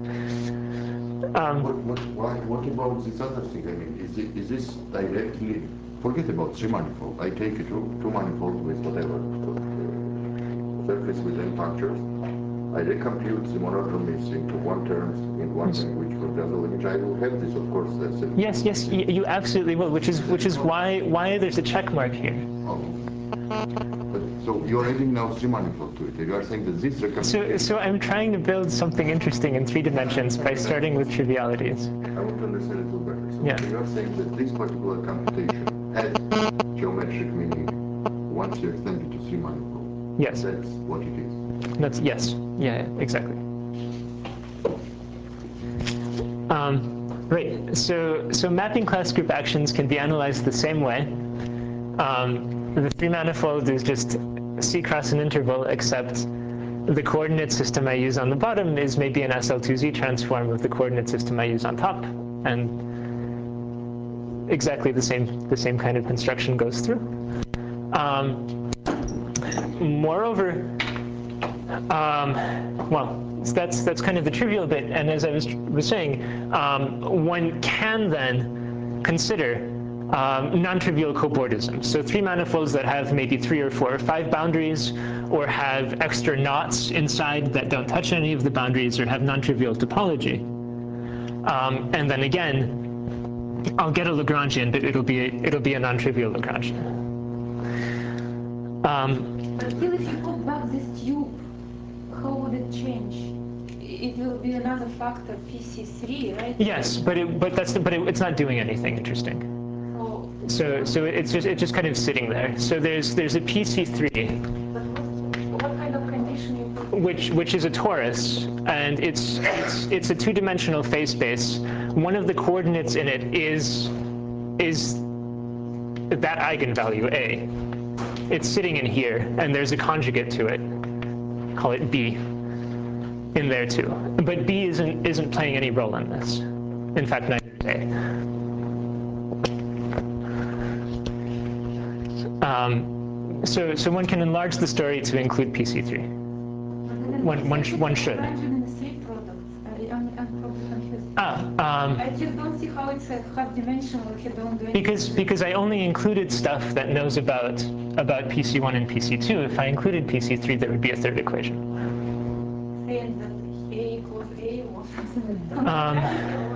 Um, What, what, why, what about this other thing? I mean, is, it, is this directly, forget about three manifold. I take it two, two manifold with whatever, uh, surface with n punctures. I recompute the monodromies into one terms in one language from the other language. I will have this, of course. That's it. yes, yes, y- you absolutely will. Which is which is why why there's a check mark here. Oh. But, so you're adding now three manifold to it. You are saying that this So recomputation. so I'm trying to build something interesting in three dimensions by starting with trivialities. I want to understand it a little better. So Yeah. you are saying that this particular computation has geometric meaning once you extend it to three manifold. Yes. That's what it is. That's yes. Yeah, exactly. Um, right. So so mapping class group actions can be analyzed the same way. Um, the three manifold is just C cross an interval, except the coordinate system I use on the bottom is maybe an S L two Z transform of the coordinate system I use on top, and exactly the same the same kind of construction goes through. Um, moreover, um, well, that's that's kind of the trivial bit. And as I was was saying, um, one can then consider um, non-trivial cobordism. So three manifolds that have maybe three or four or five boundaries, or have extra knots inside that don't touch any of the boundaries, or have non-trivial topology. Um, and then again, I'll get a Lagrangian, but it'll be a, it'll be a non-trivial Lagrangian. Um, But still, if you put back this tube, how would it change? It will be another factor, P C three, right? yes, but it, but that's the, but it, it's not doing anything interesting. Oh. So so it's just it's just kind of sitting there. So there's there's a P C three, But what, what kind of condition you put? which which is a torus, and it's it's it's a two-dimensional phase space. One of the coordinates in it is is that eigenvalue A. It's sitting in here, and there's a conjugate to it. Call it B in there too. But B isn't isn't playing any role in this. In fact, neither is A. Um, so so one can enlarge the story to include P C three. One one sh one should. In the three products, I, I'm, I'm probably confused. Ah, um, I just don't see how it's a half-dimensional if you don't do anything. because because I only included stuff that knows about about P C one and P C two. If I included P C three, there would be a third equation. Saying that A equals A or something like that. Um,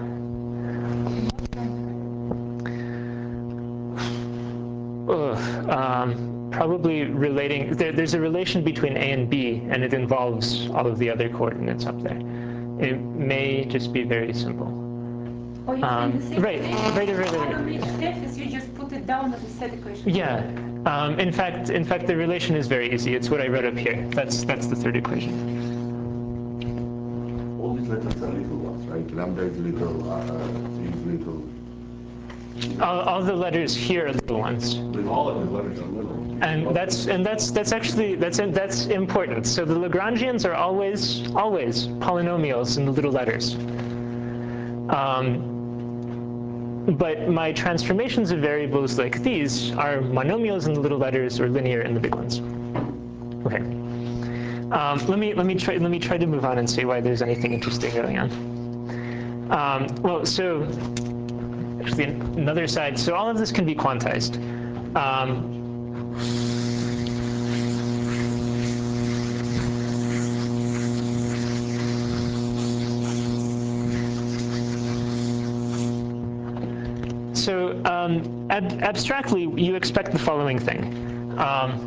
Ugh, um, probably relating, there, there's a relation between A and B, and it involves all of the other coordinates up there. It may just be very simple. Or you Um, can the same right, thing, right, right, right. on each surface, you just put it down as a set equation. Yeah. Um, in fact, in fact, the relation is very easy. It's what I wrote up here. That's that's the third equation. All these letters are little ones, right? Lambda is little, uh, C is little. All, all the letters here are little ones. All of the letters are little. And that's and that's that's actually that's that's important. So the Lagrangians are always always polynomials in the little letters. Um, but my transformations of variables like these are monomials in the little letters or linear in the big ones. Okay. Um, let me let me try let me try to move on and see why there's anything interesting going on. Um, well, so actually another side. So all of this can be quantized. Um, So um, ab abstractly, you expect the following thing. Um,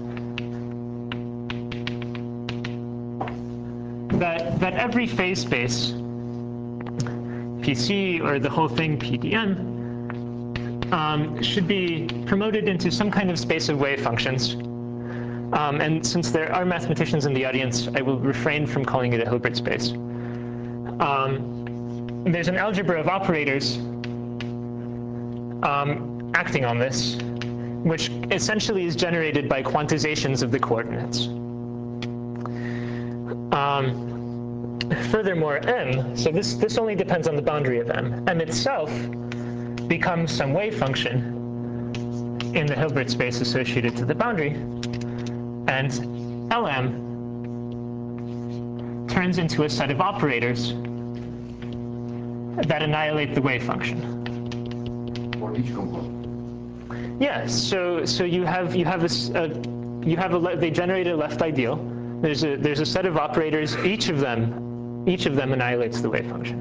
that, that every phase space, P C or the whole thing, P D M, um, should be promoted into some kind of space of wave functions. Um, and since there are mathematicians in the audience, I will refrain from calling it a Hilbert space. Um, there's an algebra of operators Um, acting on this, which essentially is generated by quantizations of the coordinates. Um, furthermore, M, so this, this only depends on the boundary of M. M itself becomes some wave function in the Hilbert space associated to the boundary, and L M turns into a set of operators that annihilate the wave function. For each component. Yeah, so so you have you have a, a you have a they generate a left ideal. There's a there's a set of operators. Each of them each of them annihilates the wave function.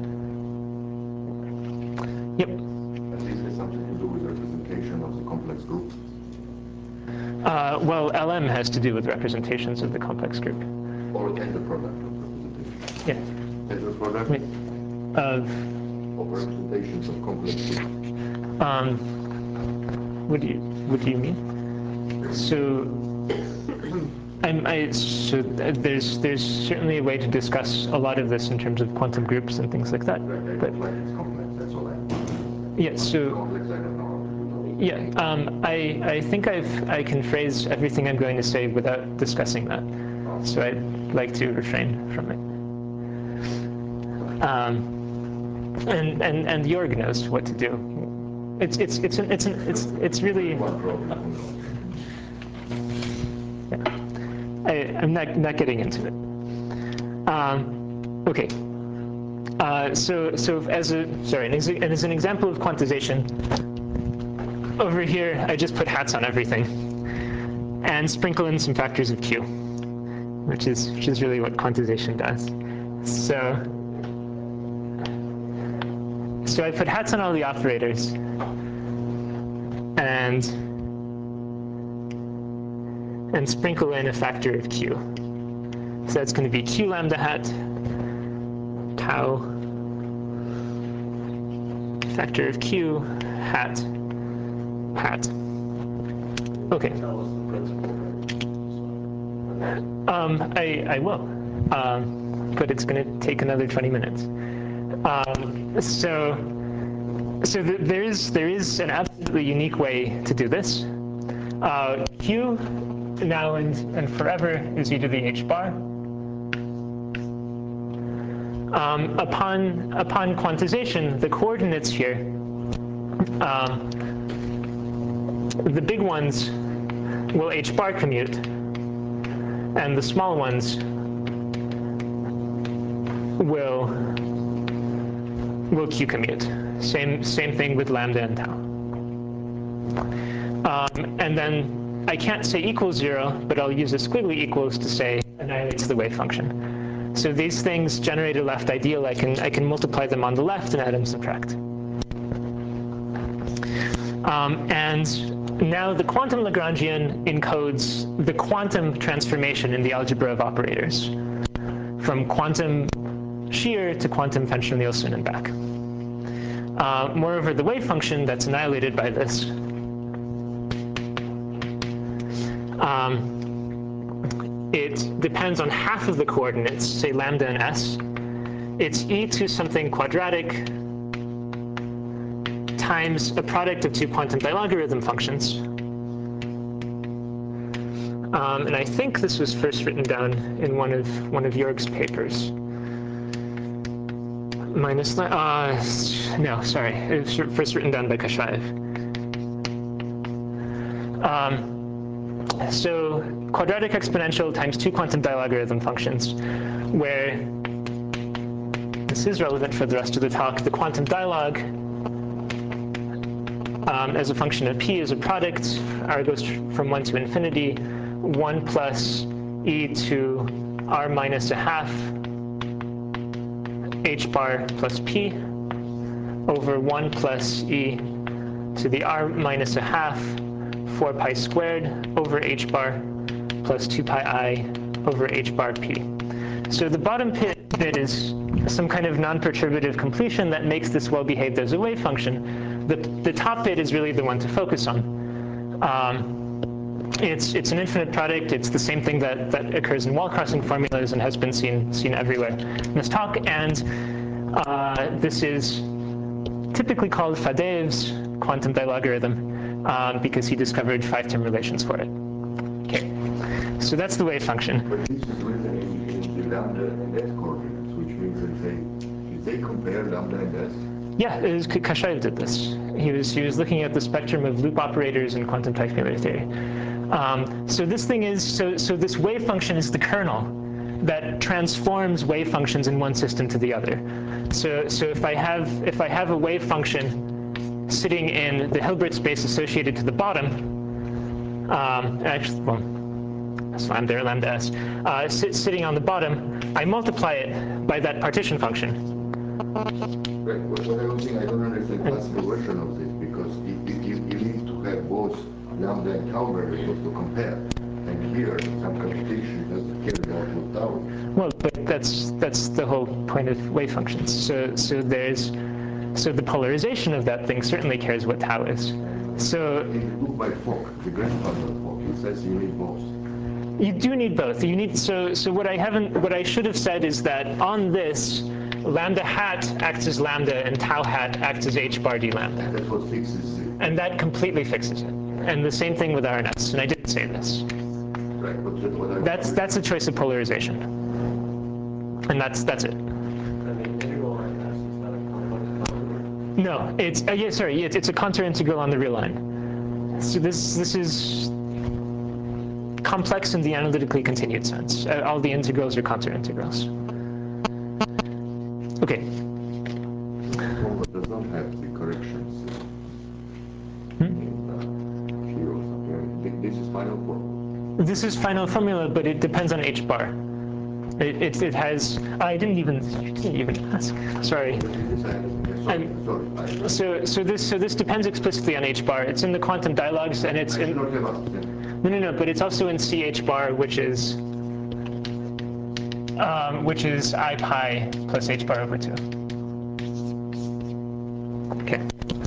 Yep. And this has something to do with representation of the complex group. Uh, well, L M has to do with representations of the complex group. Or as a product of representation. Yeah. As a product Wait. Of of representations of complex groups. um. What do you what do you mean? So. I'm, I, so there's there's certainly a way to discuss a lot of this in terms of quantum groups and things like that. Right, But like it's complex, that's all I know. yeah, so Complex, I don't know. yeah, um, I I think I've I can phrase everything I'm going to say without discussing that. so I'd like to refrain from it. Um, and and and Jorg knows what to do. It's it's it's an, it's an, it's it's really. I, I'm not not getting into it. Um, okay. Uh, so so as a sorry, and as, a, and as an example of quantization, over here I just put hats on everything, and sprinkle in some factors of Q, which is which is really what quantization does. So so I put hats on all the operators, and and sprinkle in a factor of Q. So that's going to be Q lambda hat, tau, factor of Q, hat, hat. Okay. Tell us the principle. Um, I, I will, um, but it's going to take another twenty minutes. Um, so so th there is there is an absolutely unique way to do this. Uh, Q now and, and forever is e to the h bar. Um, upon, upon quantization, the coordinates here, um, the big ones will h bar commute, and the small ones will, will q commute. Same, same thing with lambda and tau. Um, and then I can't say equals zero, but I'll use a squiggly equals to say annihilates the wave function. So these things generate a left ideal. I can, I can multiply them on the left and add and subtract. Um, and now the quantum Lagrangian encodes the quantum transformation in the algebra of operators, from quantum shear to quantum Fenchner-Nielsen and back. Uh, moreover, the wave function that's annihilated by this Um, it depends on half of the coordinates, say lambda and s. It's e to something quadratic times a product of two quantum bilogarithm functions. Um, and I think this was first written down in one of one of Jorg's papers. Minus, uh, no, sorry, it was first written down by Kashaev. Um, So quadratic exponential times two quantum bilogarithm functions, where this is relevant for the rest of the talk. The quantum dialog um, as a function of p is a product. R goes from one to infinity. one plus e to r minus a half h bar plus p over one plus e to the r minus a half four pi squared over h bar plus two pi I over h bar p. So the bottom bit is some kind of non-perturbative completion that makes this well behaved as a wave function. The, the top bit is really the one to focus on. Um, it's, it's an infinite product. It's the same thing that, that occurs in wall crossing formulas and has been seen, seen everywhere in this talk. And uh, this is typically called Faddeev's quantum bilogarithm um, because he discovered five-term relations for it. Okay, so that's the wave function. But this is written in, in the lambda and s coordinates, which means that they, if they compare lambda and s. Yeah, it was, Kashaev did this. He was he was looking at the spectrum of loop operators in quantum Teichmuller theory. Um, so this thing is so so this wave function is the kernel that transforms wave functions in one system to the other. So so if I have if I have a wave function sitting in the Hilbert space associated to the bottom, um, actually, well, that's lambda or lambda s, uh, sit, sitting on the bottom, I multiply it by that partition function. Right. What, what I was saying, I don't understand the classical version of this, because you, you, you need to have both lambda and tau variables to compare. And here, some computation doesn't care about what tau. Well, but that's that's the whole point of wave functions. So so there's so the polarization of that thing certainly cares what tau is. So In the book by Fock, the grandfather of Fock, he says you need both. you do need both. You need so so what I haven't what I should have said is that on this, lambda hat acts as lambda and tau hat acts as h bar d lambda. That's what fixes it. And that completely fixes it. And the same thing with R N S. And I didn't say this. Right, but just what I That's that's a choice of polarization, and that's that's it. And the integral on S is not a complex boundary? No, it's uh, yeah, sorry, it's, it's a contour integral on the real line. So this this is complex in the analytically continued sense. Uh, all the integrals are contour integrals. Okay. formula does not have the corrections Hmm? in uh, here or something. Th- This is final formula. This is final formula, but it depends on h bar. It it, it has. I didn't even you didn't even ask. Sorry. This I understand. Sorry, I'm- sorry. I, So so this so this depends explicitly on h bar. It's in the quantum dialogues, and it's I should in. not have asked then. No, no, no, but it's also in C H bar, which is um, which is I pi plus H bar over two. Okay.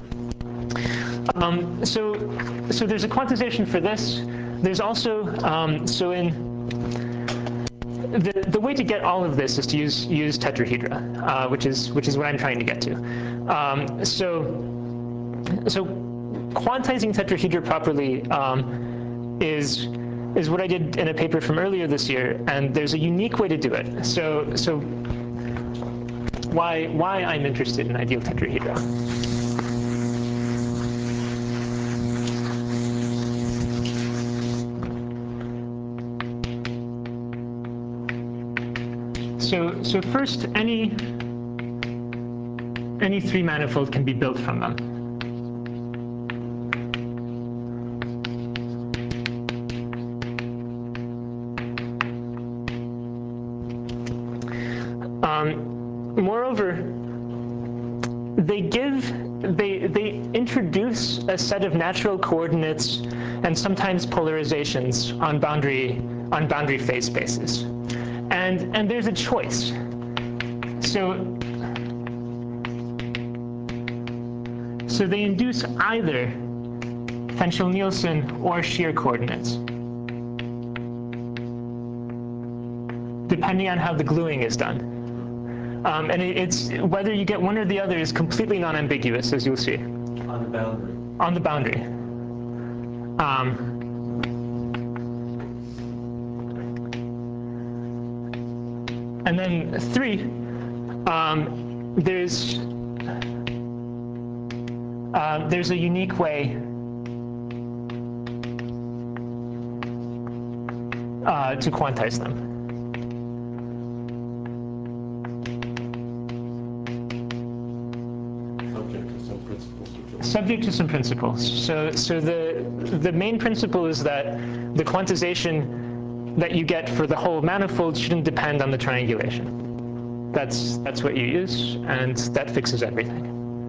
Um, so, so there's a quantization for this. There's also um, so in the the way to get all of this is to use use tetrahedra, uh, which is which is what I'm trying to get to. Um, so, so quantizing tetrahedra properly um, is is what I did in a paper from earlier this year, and there's a unique way to do it. So, so why why I'm interested in ideal tetrahedra. So, so first, any any three manifold can be built from them. Um, moreover, they give they they introduce a set of natural coordinates and sometimes polarizations on boundary on boundary phase spaces, and and there's a choice. So so they induce either Fenchel-Nielsen or shear coordinates, depending on how the gluing is done. Um, and it, it's whether you get one or the other is completely non-ambiguous, as you'll see. On the boundary. On the boundary. Um, and then three, um, there's uh, there's a unique way uh, to quantize them. Subject to some principles. Which are Subject to some principles. So, so the the main principle is that the quantization that you get for the whole manifold shouldn't depend on the triangulation. That's that's what you use, and that fixes everything.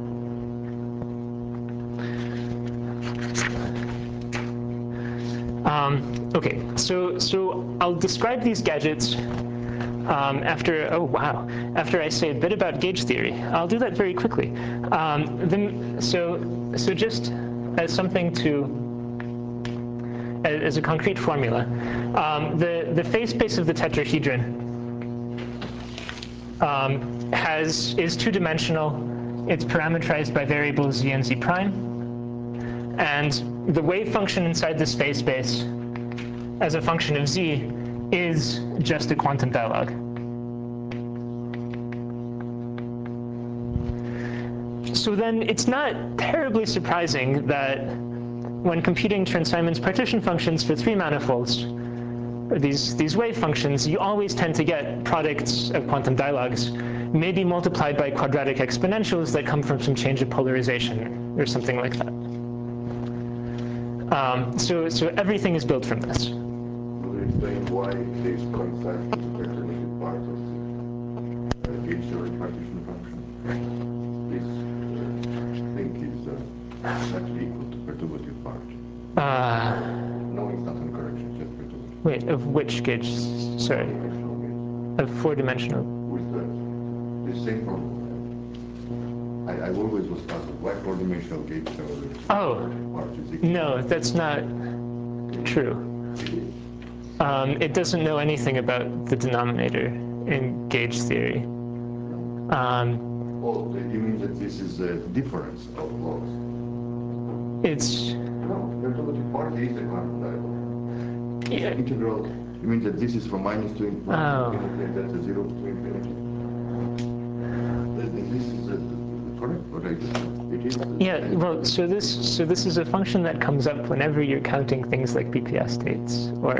Um, okay, so so I'll describe these gadgets um, after. Oh wow! After I say a bit about gauge theory, I'll do that very quickly. Um, then, so so just as something to as, as a concrete formula, um, the the phase space of the tetrahedron um, has is two-dimensional. It's parameterized by variables z and z prime. And the wave function inside this phase space as a function of z is just a quantum dialogue. So then it's not terribly surprising that when computing Chern-Simons partition functions for three manifolds, or these, these wave functions, you always tend to get products of quantum dialogues, maybe multiplied by quadratic exponentials that come from some change of polarization or something like that. Um, so, so everything is built from this. Will you explain why this coincides with the perturbative part of the uh, gauge theory partition function? This uh, thing is uh, actually equal to perturbative part. Uh, No, it's not on correction, just perturbative. wait, of which gauge? Sorry, Four-dimensional gauge. of four-dimensional. With the, the same formula. I, I always was puzzled why four-dimensional gauge theory Oh, part is equal. no, that's not true. Um, it doesn't know anything about the denominator in gauge theory. Um, Oh, you mean that this is a difference of laws? it's No, perturbative part is a quantum dialogue. Yeah. Integral, you mean that this is from minus to infinity Oh. and that's a zero to infinity? Th- This is uh, correct, what I just said. It is. uh, Yeah, well, so this so this is a function that comes up whenever you're counting things like B P S states or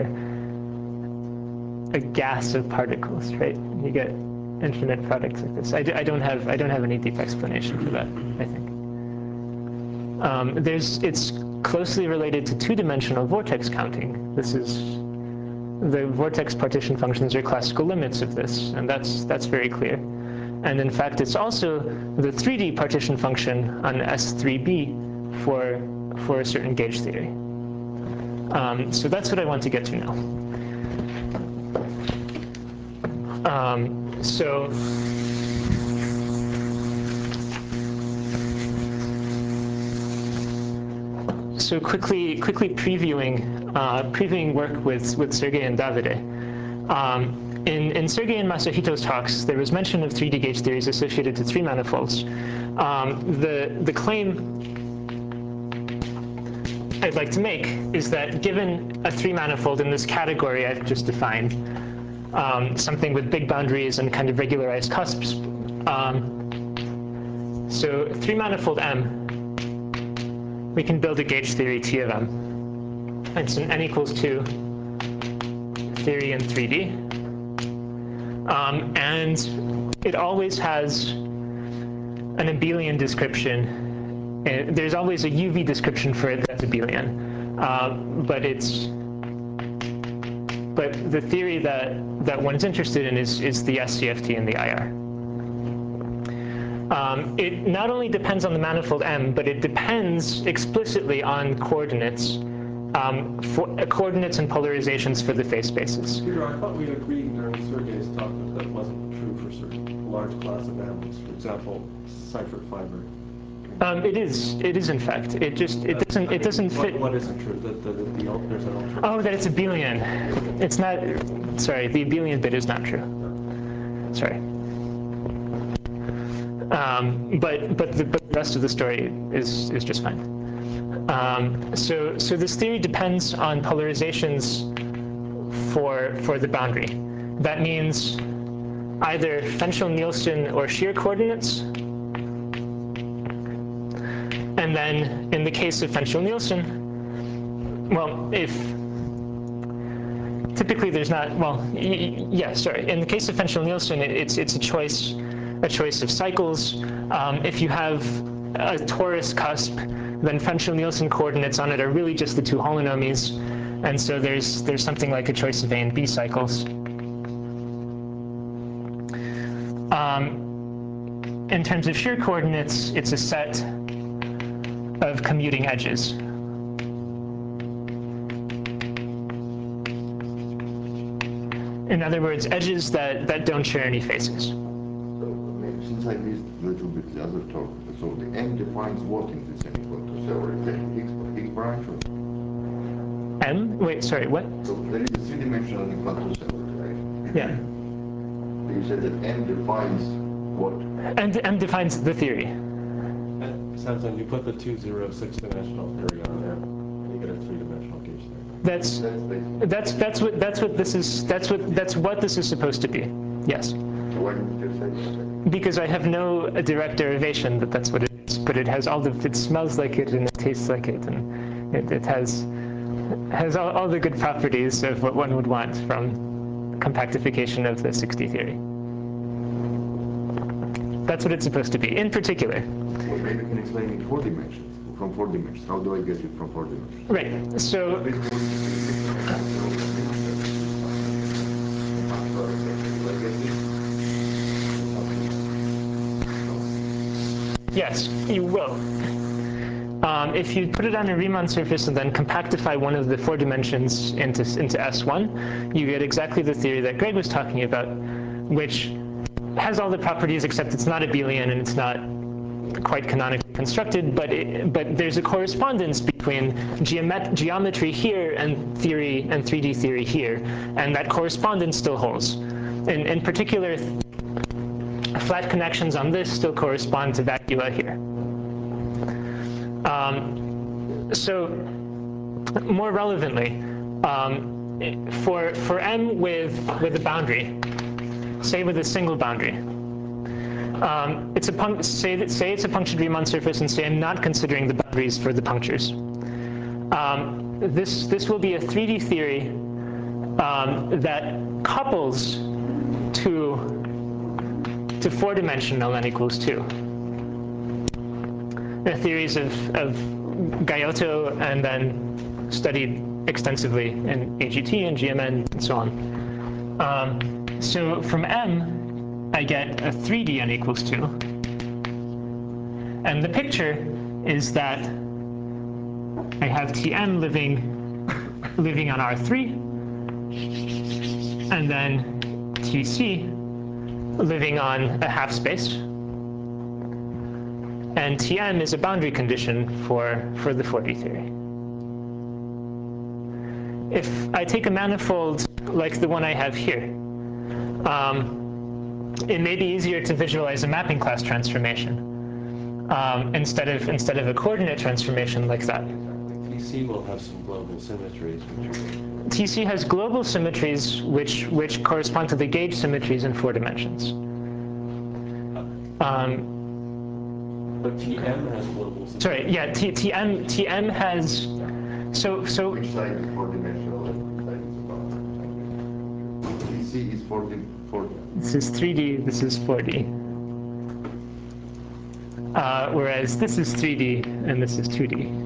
a gas of particles, right? You get infinite products like this. I, d I don't have I don't have any deep explanation for that, I think. Um, there's it's closely related to two-dimensional vortex counting. This is the vortex partition functions are classical limits of this, and that's that's very clear. And in fact, it's also the three D partition function on S three B for, for a certain gauge theory. Um, so that's what I want to get to now. Um, so so quickly quickly previewing uh, previewing work with with Sergey and Davide. Um, In, in Sergey and Masahito's talks, there was mention of three D gauge theories associated to three manifolds. Um, the, the claim I'd like to make is that given a three manifold in this category I've just defined, um, something with big boundaries and kind of regularized cusps, um, so three manifold M, we can build a gauge theory T of M. It's an n equals two theory in three D. Um, and it always has an abelian description. Uh, there's always a U V description for it that's abelian. Uh, but it's but the theory that that one's interested in is is the S C F T and the I R. Um, it not only depends on the manifold M, but it depends explicitly on coordinates, um, for uh, coordinates and polarizations for the phase spaces. Peter, I thought we agreed during Sergey's talk that that wasn't true for certain large class of animals. For example, Seifert fiber. Um, it is. It is in fact. It just it doesn't it doesn't What, fit. what isn't true? That the, the, the, al- there's an alternative. Oh, that it's abelian. It's not. Sorry, the abelian bit is not true. Sorry. Um, but but the, but the rest of the story is is just fine. Um, so so this theory depends on polarizations for for the boundary. That means either Fenchel-Nielsen or shear coordinates. And then in the case of Fenchel-Nielsen, well, if typically there's not, well, y yeah, sorry. In the case of Fenchel-Nielsen, it, it's it's a choice, a choice of cycles. Um, if you have a torus cusp, then Fenchel-Nielsen coordinates on it are really just the two holonomies, and so there's there's something like a choice of A and B cycles. Um, in terms of shear coordinates, it's a set of commuting edges. In other words, edges that, that don't share any faces. So, maybe since I missed a little bit the other talk, so the M defines what in this n equal to zero? Is that Higgs, Higgs branch or? M? Wait, sorry, what? So there is a three-dimensional equal to zero, right? Yeah. You said that M defines what? And M defines the theory. Samson, you put the two zero six-dimensional theory on there, you get a three-dimensional gauge theory. That's That's basically. that's that's what that's what this is. That's what that's what this is supposed to be. Yes. So why didn't you say that? Because I have no direct derivation that that's what it is, but it has all the. It smells like it and it tastes like it, and it, it has has all, all the good properties of what one would want from compactification of the six D theory. That's what it's supposed to be, in particular. Well, maybe you can explain in four dimensions. From four dimensions. How do I get it from four dimensions? Right. So. Yes, you will. Um, if you put it on a Riemann surface and then compactify one of the four dimensions into, into S one, you get exactly the theory that Greg was talking about, which has all the properties except it's not abelian and it's not quite canonically constructed, but it, but there's a correspondence between geomet geometry here and theory and three D theory here, and that correspondence still holds. In, in particular, flat connections on this still correspond to vacua here. Um, so more relevantly, um, for for M with with a boundary, say with a single boundary, um, it's a punc say that say it's a punctured Riemann surface, and say I'm not considering the boundaries for the punctures. Um, this this will be a three D theory um, that couples to to four-dimensional n equals two. The theories of of Gaiotto and then studied extensively in A G T and G M N and so on. Um, so from M, I get a three D n equals two. And the picture is that I have T M living, living on R three, and then T C living on a half space. And T M is a boundary condition for, for the four D theory. If I take a manifold like the one I have here, um, it may be easier to visualize a mapping class transformation um, instead of instead of a coordinate transformation like that. T C will have some global symmetries. Which are... T C has global symmetries which which correspond to the gauge symmetries in four dimensions. Um, but T M has global symmetries. Sorry, yeah, T, TM TM has. So, so Which side is four-dimensional and which side is about? T C is four D. This is three D, this is four D. Uh, whereas this is three D and this is two D.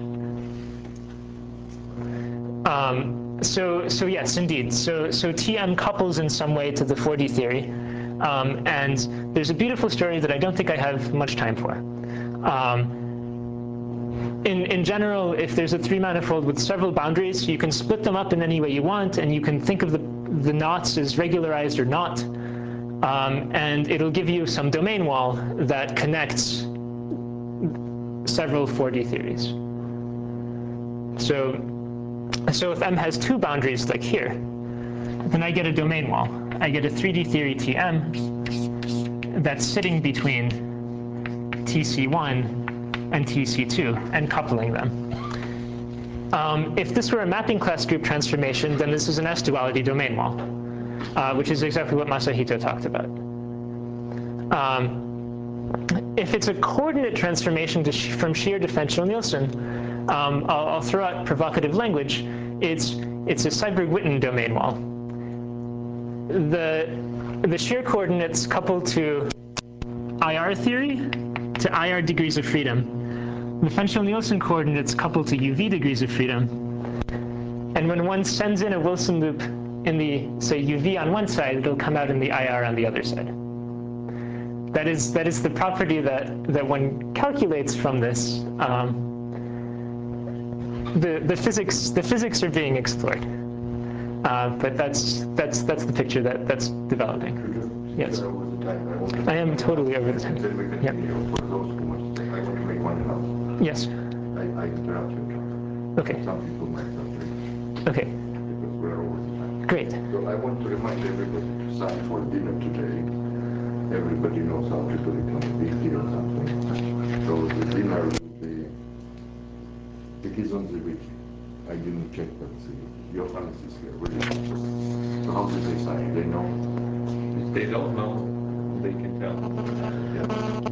Um, so, so yes, indeed. So, so T M couples in some way to the four D theory. Um, and there's a beautiful story that I don't think I have much time for. Um, In, in general, if there's a three-manifold with several boundaries, you can split them up in any way you want, and you can think of the, the knots as regularized or not. Um, and it'll give you some domain wall that connects several four D theories. So, so if M has two boundaries, like here, then I get a domain wall. I get a three D theory T M that's sitting between T C one and T C two, and coupling them. Um, if this were a mapping class group transformation, then this is an S-duality domain wall, uh, which is exactly what Masahito talked about. Um, if it's a coordinate transformation to sh from shear differential-Nielsen, um, I'll, I'll throw out provocative language. It's, it's a Seiberg-Witten domain wall. The, the shear coordinates couple to I R theory, to I R degrees of freedom. The Fenchel-Nielsen coordinates couple to U V degrees of freedom. And when one sends in a Wilson loop in the, say, U V on one side, it'll come out in the I R on the other side. That is, that is the property that, that one calculates from this. Um, the, the, physics, the physics are being explored. Uh, but that's, that's, that's the picture that, that's developing. Yes. I am totally over the time. Then we Yep. continue. For those who want, I want to make one announcement. Yes. I, I interrupt you, John. Okay. Some people might not read. Okay. Because we're over the time. Great. So I want to remind everybody to sign for dinner today. Everybody knows how to do it on a big deal or something. So the dinner will be, it is on the wiki. I didn't check, but Johannes is here. Really. So how do they sign? They know? If they don't know, they can tell. Yeah.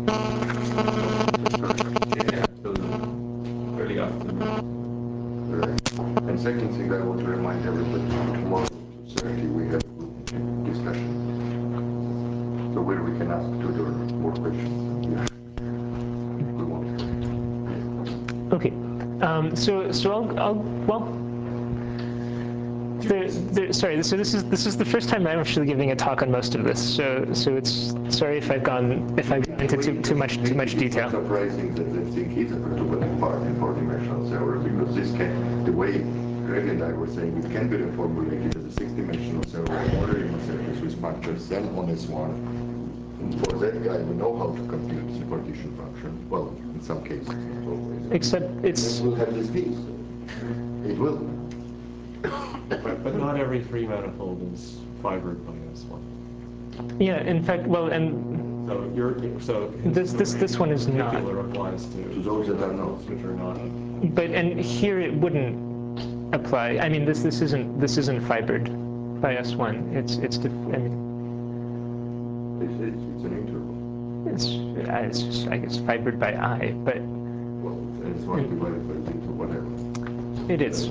Yeah, so early afternoon. Right. And second thing, I want to remind everybody, tomorrow at two thirty we have a discussion. So where we can ask Tudor more questions. Yeah. We want. Okay. Um, so, so I'll, I'll well. There, there, sorry. So this is this is the first time I'm actually giving a talk on most of this. So, so it's sorry if I've gone if I've gone into too too much too much detail. It's not surprising that they think is a perturbative part in four-dimensional theory, because this can, the way Greg and I were saying, it can be reformulated as a six-dimensional theory on a Riemann surface with punctures, then on S one. And for that guy, we know how to compute the partition function. Well, in some cases, not always. Except it's. We'll have this piece. It will. But, but not every three manifold is fibered by S one. Yeah. In fact, well, and So you're so this this this one is not. particular applies to, To those that are not. which are not. But and here it wouldn't. apply. I mean, this this isn't this isn't fibered by S one. It's it's def I mean, It's, it's, it's an interval. it's uh, it's just I guess fibered by I, but Well, and it's one divided by into whatever. it is.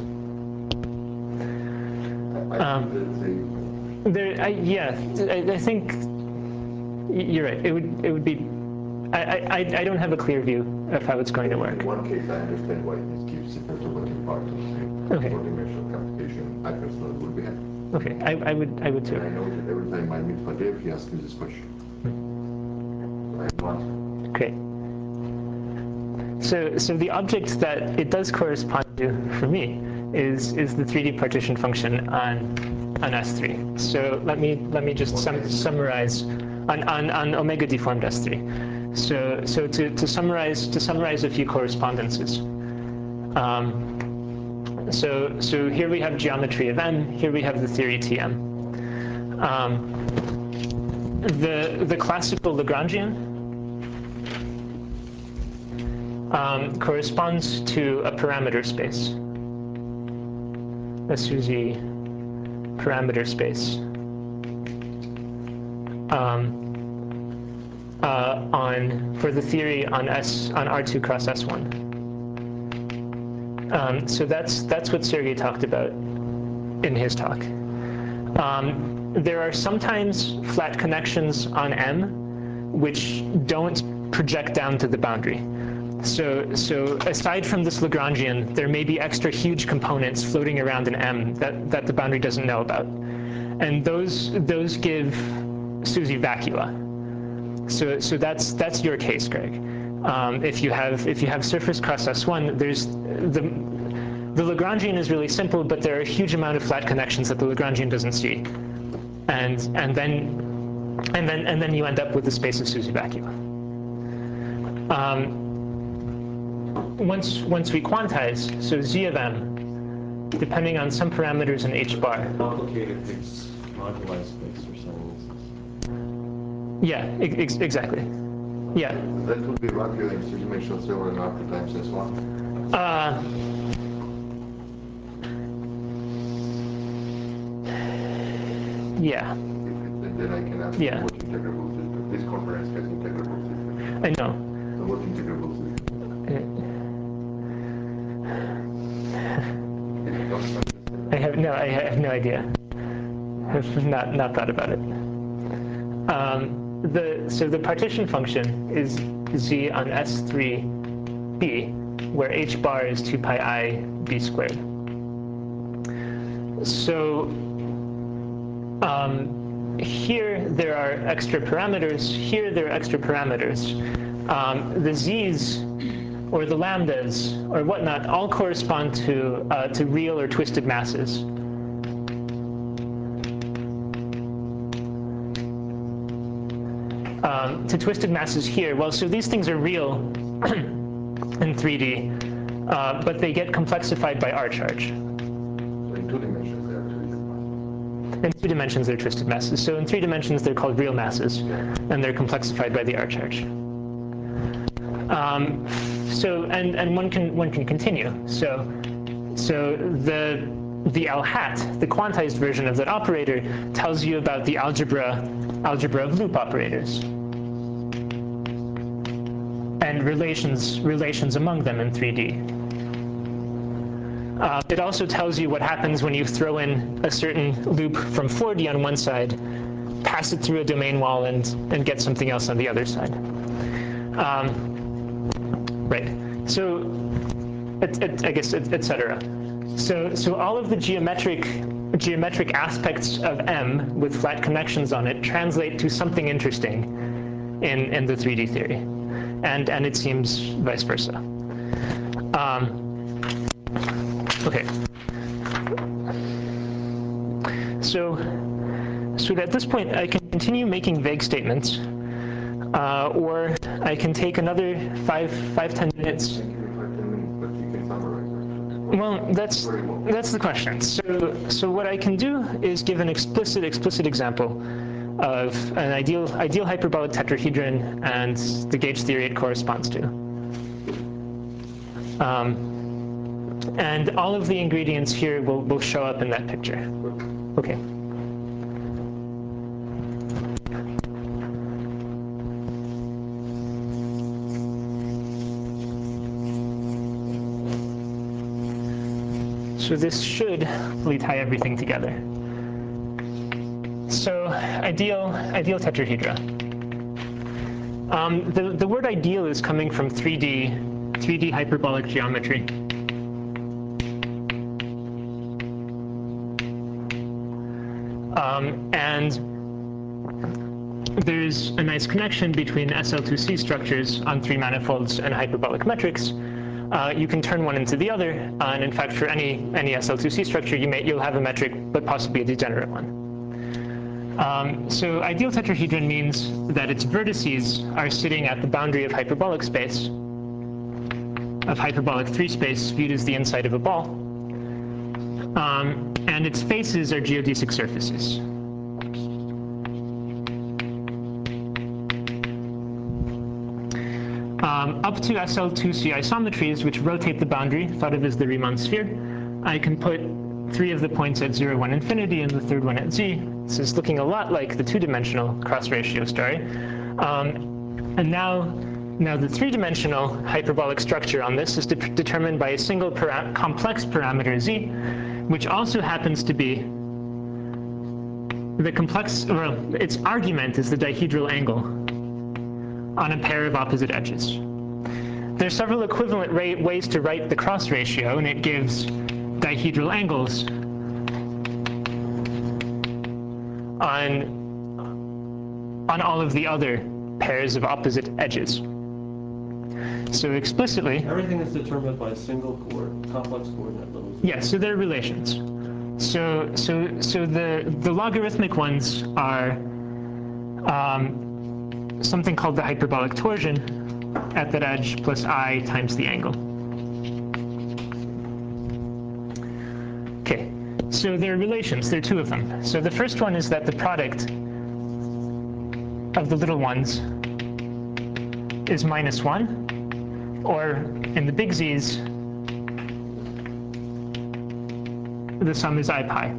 I, I Um, think that There, I, yeah, I, I think y- you're right. It would, it would be. I, I, I don't have a clear view of how it's going to they, work. in one case, I understand why this gives a perturbative part of the Okay. four-dimensional computation. I personally would be happy. Okay, I, I would, I would And I too. know that every time I meet Fadeev, he asks me this question. I have no answer. Great. So, so the object that it does correspond to for me is is the three D partition function on on S three. So let me let me just sum, summarize on, on on omega deformed S three. So so to, to summarize to summarize a few correspondences. Um, so so here we have geometry of M. Here we have the theory T M. Um, the the classical Lagrangian um, corresponds to a parameter space, a SUSY parameter space um, uh, on for the theory on S on R two cross S one. Um, so that's that's what Sergey talked about in his talk. Um, there are sometimes flat connections on M which don't project down to the boundary. So, so aside from this Lagrangian, there may be extra huge components floating around in M that, that the boundary doesn't know about. And those, those give SUSY vacua. So, so that's, that's your case, Greg. Um, if you have, if you have surface cross S one, there's the, the Lagrangian is really simple, but there are a huge amount of flat connections that the Lagrangian doesn't see. And, and then, and then, and then you end up with the space of SUSY vacua. Um, Once, once we quantize, so Z of M, depending on some parameters in H bar. Complicated Higgs moduli space or something. Yeah, ex exactly. Yeah. That would be vacua in three-dimensional silver and R two times S one. Uh, yeah. And then I can ask Yeah. you what integrable system. This conference has integrable system. I know. So what integrable system? I have no. I have no idea. I've not not thought about it. Um, the so the partition function is Z on S three B, where H bar is two pi I B squared. So um, here there are extra parameters. Here there are extra parameters. Um, the Z's or the lambdas or whatnot all correspond to uh, to real or twisted masses. Um, to twisted masses here. Well, so these things are real in three D, uh, but they get complexified by R charge. So in two dimensions they are twisted masses. In two dimensions, they're twisted masses. So in three dimensions, they're called real masses, and they're complexified by the R charge. Um, so and and one can one can continue. So so the the L hat, the quantized version of that operator, tells you about the algebra algebra of loop operators and relations relations among them in three D. Uh, it also tells you what happens when you throw in a certain loop from four D on one side, pass it through a domain wall, and and get something else on the other side. Um, right. So, et, et, I guess, et, et cetera. So, so all of the geometric geometric aspects of M with flat connections on it translate to something interesting in in the three D theory, and and it seems vice versa. Um, okay. So, so at this point, I can continue making vague statements, uh, or I can take another five five ten minutes. Thank you for ten minutes, but you can summarize actually. Well, that's that's the question. So, so what I can do is give an explicit explicit example of an ideal ideal hyperbolic tetrahedron and the gauge theory it corresponds to. Um, and all of the ingredients here will, will show up in that picture. Okay. So this should really tie everything together. So ideal, ideal tetrahedra. Um, the, the word ideal is coming from three D, three D hyperbolic geometry. Um, and there's a nice connection between S L two C structures on three manifolds and hyperbolic metrics. Uh, you can turn one into the other, uh, and in fact, for any any S L two C structure, you may you'll have a metric, but possibly a degenerate one. Um, so ideal tetrahedron means that its vertices are sitting at the boundary of hyperbolic space, of hyperbolic three space viewed as the inside of a ball, um, and its faces are geodesic surfaces. Um, up to S L two C isometries, which rotate the boundary, thought of as the Riemann sphere, I can put three of the points at zero, one, infinity, and the third one at z. This is looking a lot like the two-dimensional cross-ratio story. Um, and now, now the three-dimensional hyperbolic structure on this is de determined by a single para complex parameter z, which also happens to be the complex, well, its argument is the dihedral angle on a pair of opposite edges. There's several equivalent ways to write the cross ratio, and it gives dihedral angles on, on all of the other pairs of opposite edges. So explicitly, Everything is determined by a single coord complex coordinate level. yes, yeah, so they're relations. So, so, so the, the logarithmic ones are um, something called the hyperbolic torsion at that edge plus I times the angle. Okay, so there are relations. There are two of them. So the first one is that the product of the little ones is minus one, or in the big Z's, the sum is I pi.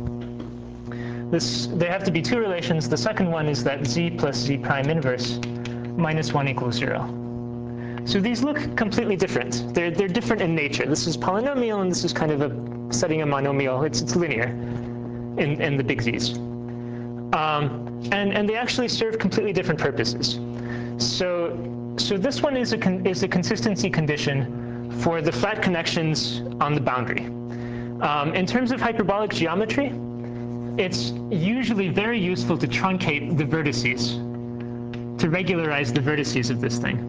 This, there have to be two relations. The second one is that z plus z prime inverse minus one equals zero. So these look completely different. They're, they're different in nature. This is polynomial, and this is kind of a setting a monomial. It's, it's linear in, in the big Z's. Um, and, and they actually serve completely different purposes. So, so this one is a, con is a consistency condition for the flat connections on the boundary. Um, in terms of hyperbolic geometry, it's usually very useful to truncate the vertices, to regularize the vertices of this thing.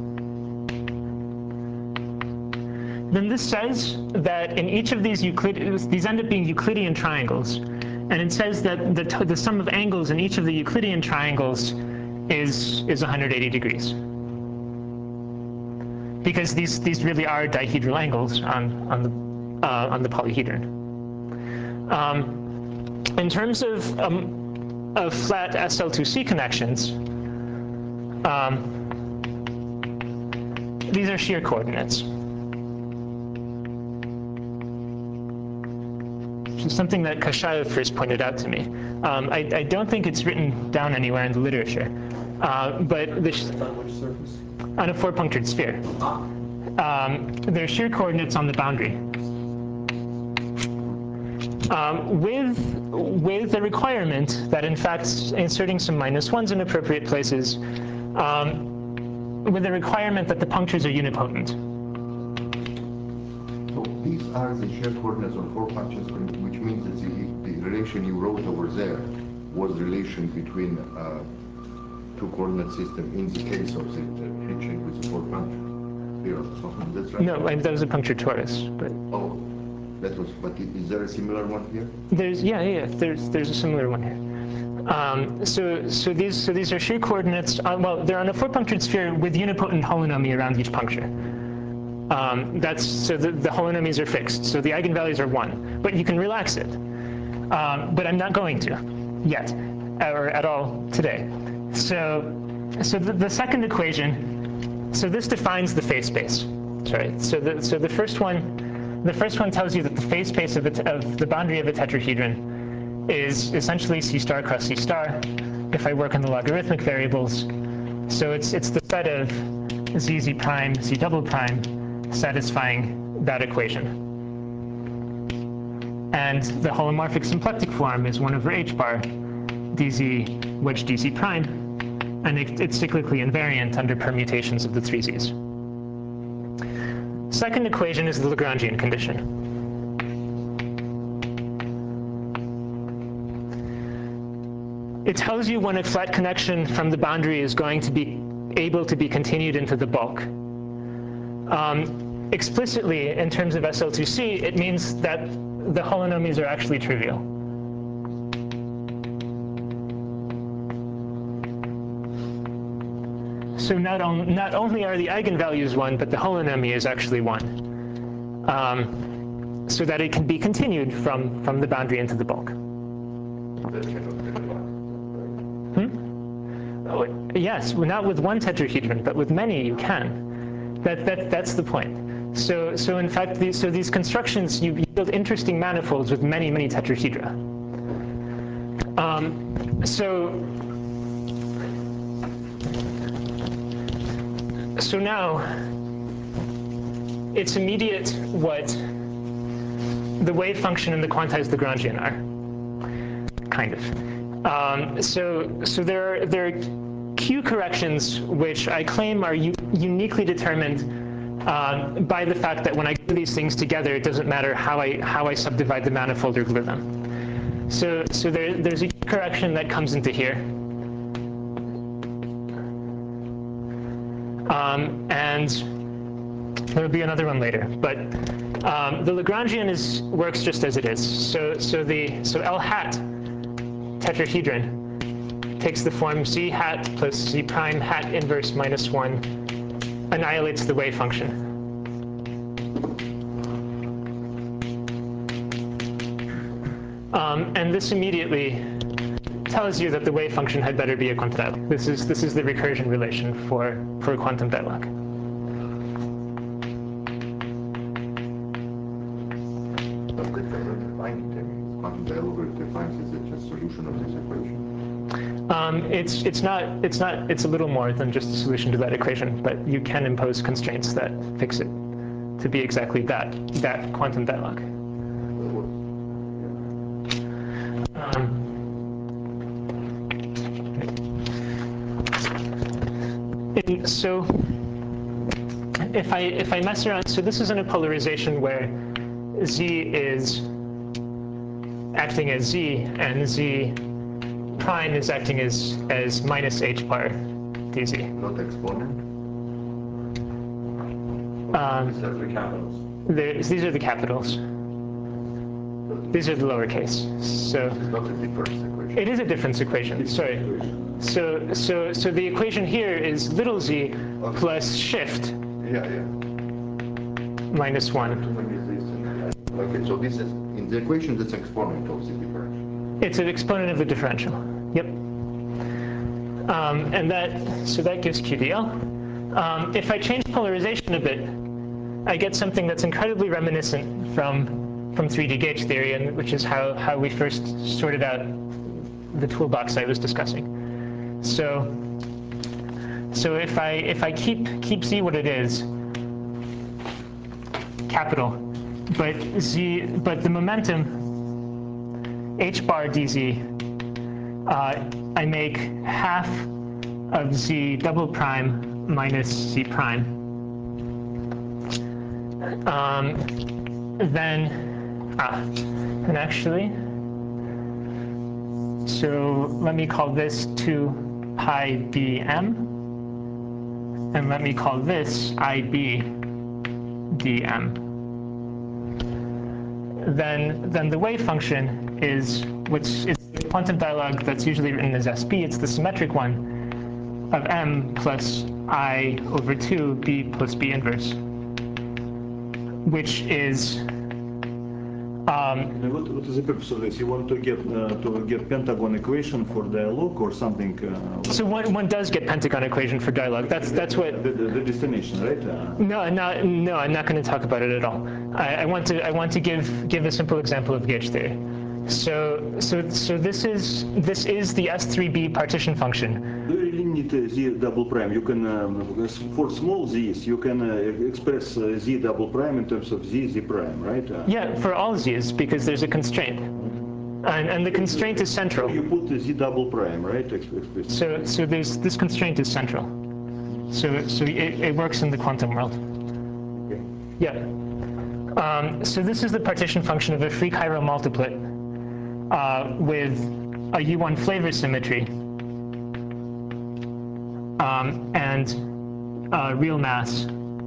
Then this says that in each of these Euclid, these end up being Euclidean triangles, and it says that the, the sum of angles in each of the Euclidean triangles is, is one hundred eighty degrees. Because these, these really are dihedral angles on, on, the, uh, on the polyhedron. Um, In terms of, um, of flat S L two C connections, um, these are shear coordinates. Which is something that Kashayev first pointed out to me. Um, I, I don't think it's written down anywhere in the literature. Uh, but the sh On which surface? On a four-punctured sphere. Um, there are shear coordinates on the boundary. Um, with, with the requirement that, in fact, inserting some minus ones in appropriate places, um, with the requirement that the punctures are unipotent. So these are the shear coordinates on four punctures, which means that the, the relation you wrote over there was relation between uh, two coordinate system in the case of the, the hitching with the four punctures. That's right? No, I mean, that was a punctured torus. But oh. That was, but is there a similar one here? There's, yeah, yeah, there's, there's a similar one here. Um, so, so these, so these are shear coordinates. Uh, well, they're on a four-punctured sphere with unipotent holonomy around each puncture. Um, that's so the, the holonomies are fixed. So the eigenvalues are one, but you can relax it. Um, but I'm not going to yet, or at all today. So, so the, the second equation. So this defines the phase space. Sorry. So the, so the first one. The first one tells you that the phase space of, a of the boundary of a tetrahedron is essentially C star cross C star if I work on the logarithmic variables. So it's, it's the set of z, z prime, z double prime satisfying that equation. And the holomorphic symplectic form is one over h bar dz wedge dz prime, and it, it's cyclically invariant under permutations of the three z's. Second equation is the Lagrangian condition. It tells you when a flat connection from the boundary is going to be able to be continued into the bulk. Um, explicitly, in terms of S L two C, it means that the holonomies are actually trivial. So not, on, not only are the eigenvalues one, but the holonomy is actually one, um, so that it can be continued from, from the boundary into the bulk. Hmm? Oh, yes, well, not with one tetrahedron, but with many you can. That, that, that's the point. So, so in fact, these, so these constructions, you build interesting manifolds with many, many tetrahedra. Um, so. So now, it's immediate what the wave function and the quantized Lagrangian are, kind of. Um, so, so there are, there are Q corrections which I claim are u uniquely determined um, by the fact that when I glue these things together, it doesn't matter how I how I subdivide the manifold or glue them. So, so there, there's a Q correction that comes into here. Um, and there will be another one later, but um, the Lagrangian is works just as it is. So so the so L hat tetrahedron takes the form z hat plus z prime hat inverse minus one, annihilates the wave function. Um, and this immediately tells you that the wave function had better be a quantum dialog. This is this is the recursion relation for for a quantum dialog. But they cannot define it. Quantum dialog defines is it just solution of this equation? Um, it's it's not it's not it's a little more than just a solution to that equation, but you can impose constraints that fix it to be exactly that that quantum dialog. Um, In, so if I if I mess around, so this is in a polarization where z is acting as z and z prime is acting as as minus h bar dz. Not exponent? Um, These are the capitals. there- these are the capitals. These are the lowercase. So This is not a difference equation. it is a difference equation. Sorry. So so so the equation here is little z plus shift Yeah, yeah. minus one. When is this? And- Okay, so this is, in the equation, that's exponent of the differential. It's an exponent of the differential. Yep. Um, and that, so that gives Q D L. Um, if I change polarization a bit, I get something that's incredibly reminiscent from from three D gauge theory, and which is how how we first sorted out the toolbox I was discussing. So so if I if I keep keep z what it is, capital, but z but the momentum h bar dz, uh, I make half of z double prime minus z prime. Um, then, ah, and actually, so let me call this two pi bm, and let me call this ib dm. Then, then the wave function is what's is the quantum dialog that's usually written as S B. It's the symmetric one of m plus I over two b plus b inverse, which is Um, What, what is the purpose of this? You want to get uh, to get pentagon equation for dialogue or something? Uh, so one, one does get pentagon equation for dialogue. That's that's what. the, the, the destination, right? Uh, No, no, no. I'm not going to talk about it at all. I, I want to I want to give give a simple example of gauge theory. So so so this is this is the S three B partition function. Do you really need uh, z double prime? You can um, for small z's you can uh, express uh, z double prime in terms of z z prime, right? Uh, Yeah, for all z's because there's a constraint, and and the constraint is central. You put the z double prime, right? Express. So so there's this constraint is central. So so it, it works in the quantum world. Okay. Yeah. Um, so this is the partition function of a free chiral multiplet uh, with a U one flavor symmetry um, and uh, real mass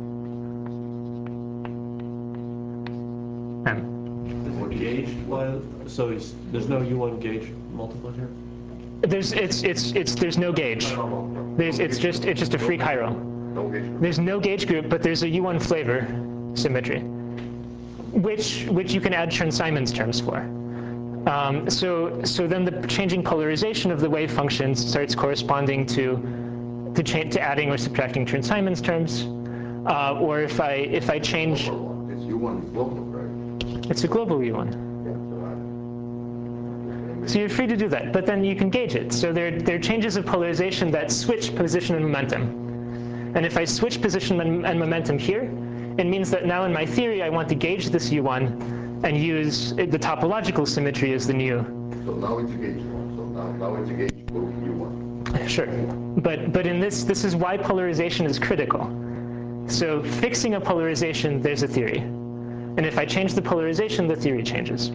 M. Gauged by, so he's, there's no U one gauge multiplet here? There's it's it's it's there's no gauge. There's it's just it's just a free chiral. No gauge. There's no gauge group, but there's a U one flavor symmetry, which which you can add Chern-Simons terms for. Um, so so then the changing polarization of the wave function starts corresponding to to, cha to adding or subtracting Chern-Simons terms, uh, or if I if I change, This U one is global, right? it's a global U one. Yeah, so I- So you're free to do that, but then you can gauge it. So there, there are changes of polarization that switch position and momentum. And if I switch position and, and momentum here, it means that now in my theory I want to gauge this U one and use it, the topological symmetry as the new. So now it's a gauge one. So now, now it's a gauge for U one. Sure. But, but in this, this is why polarization is critical. So fixing a polarization, there's a theory. And if I change the polarization, the theory changes.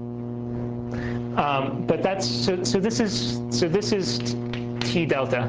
Um, but that's so. So this is so this is T delta.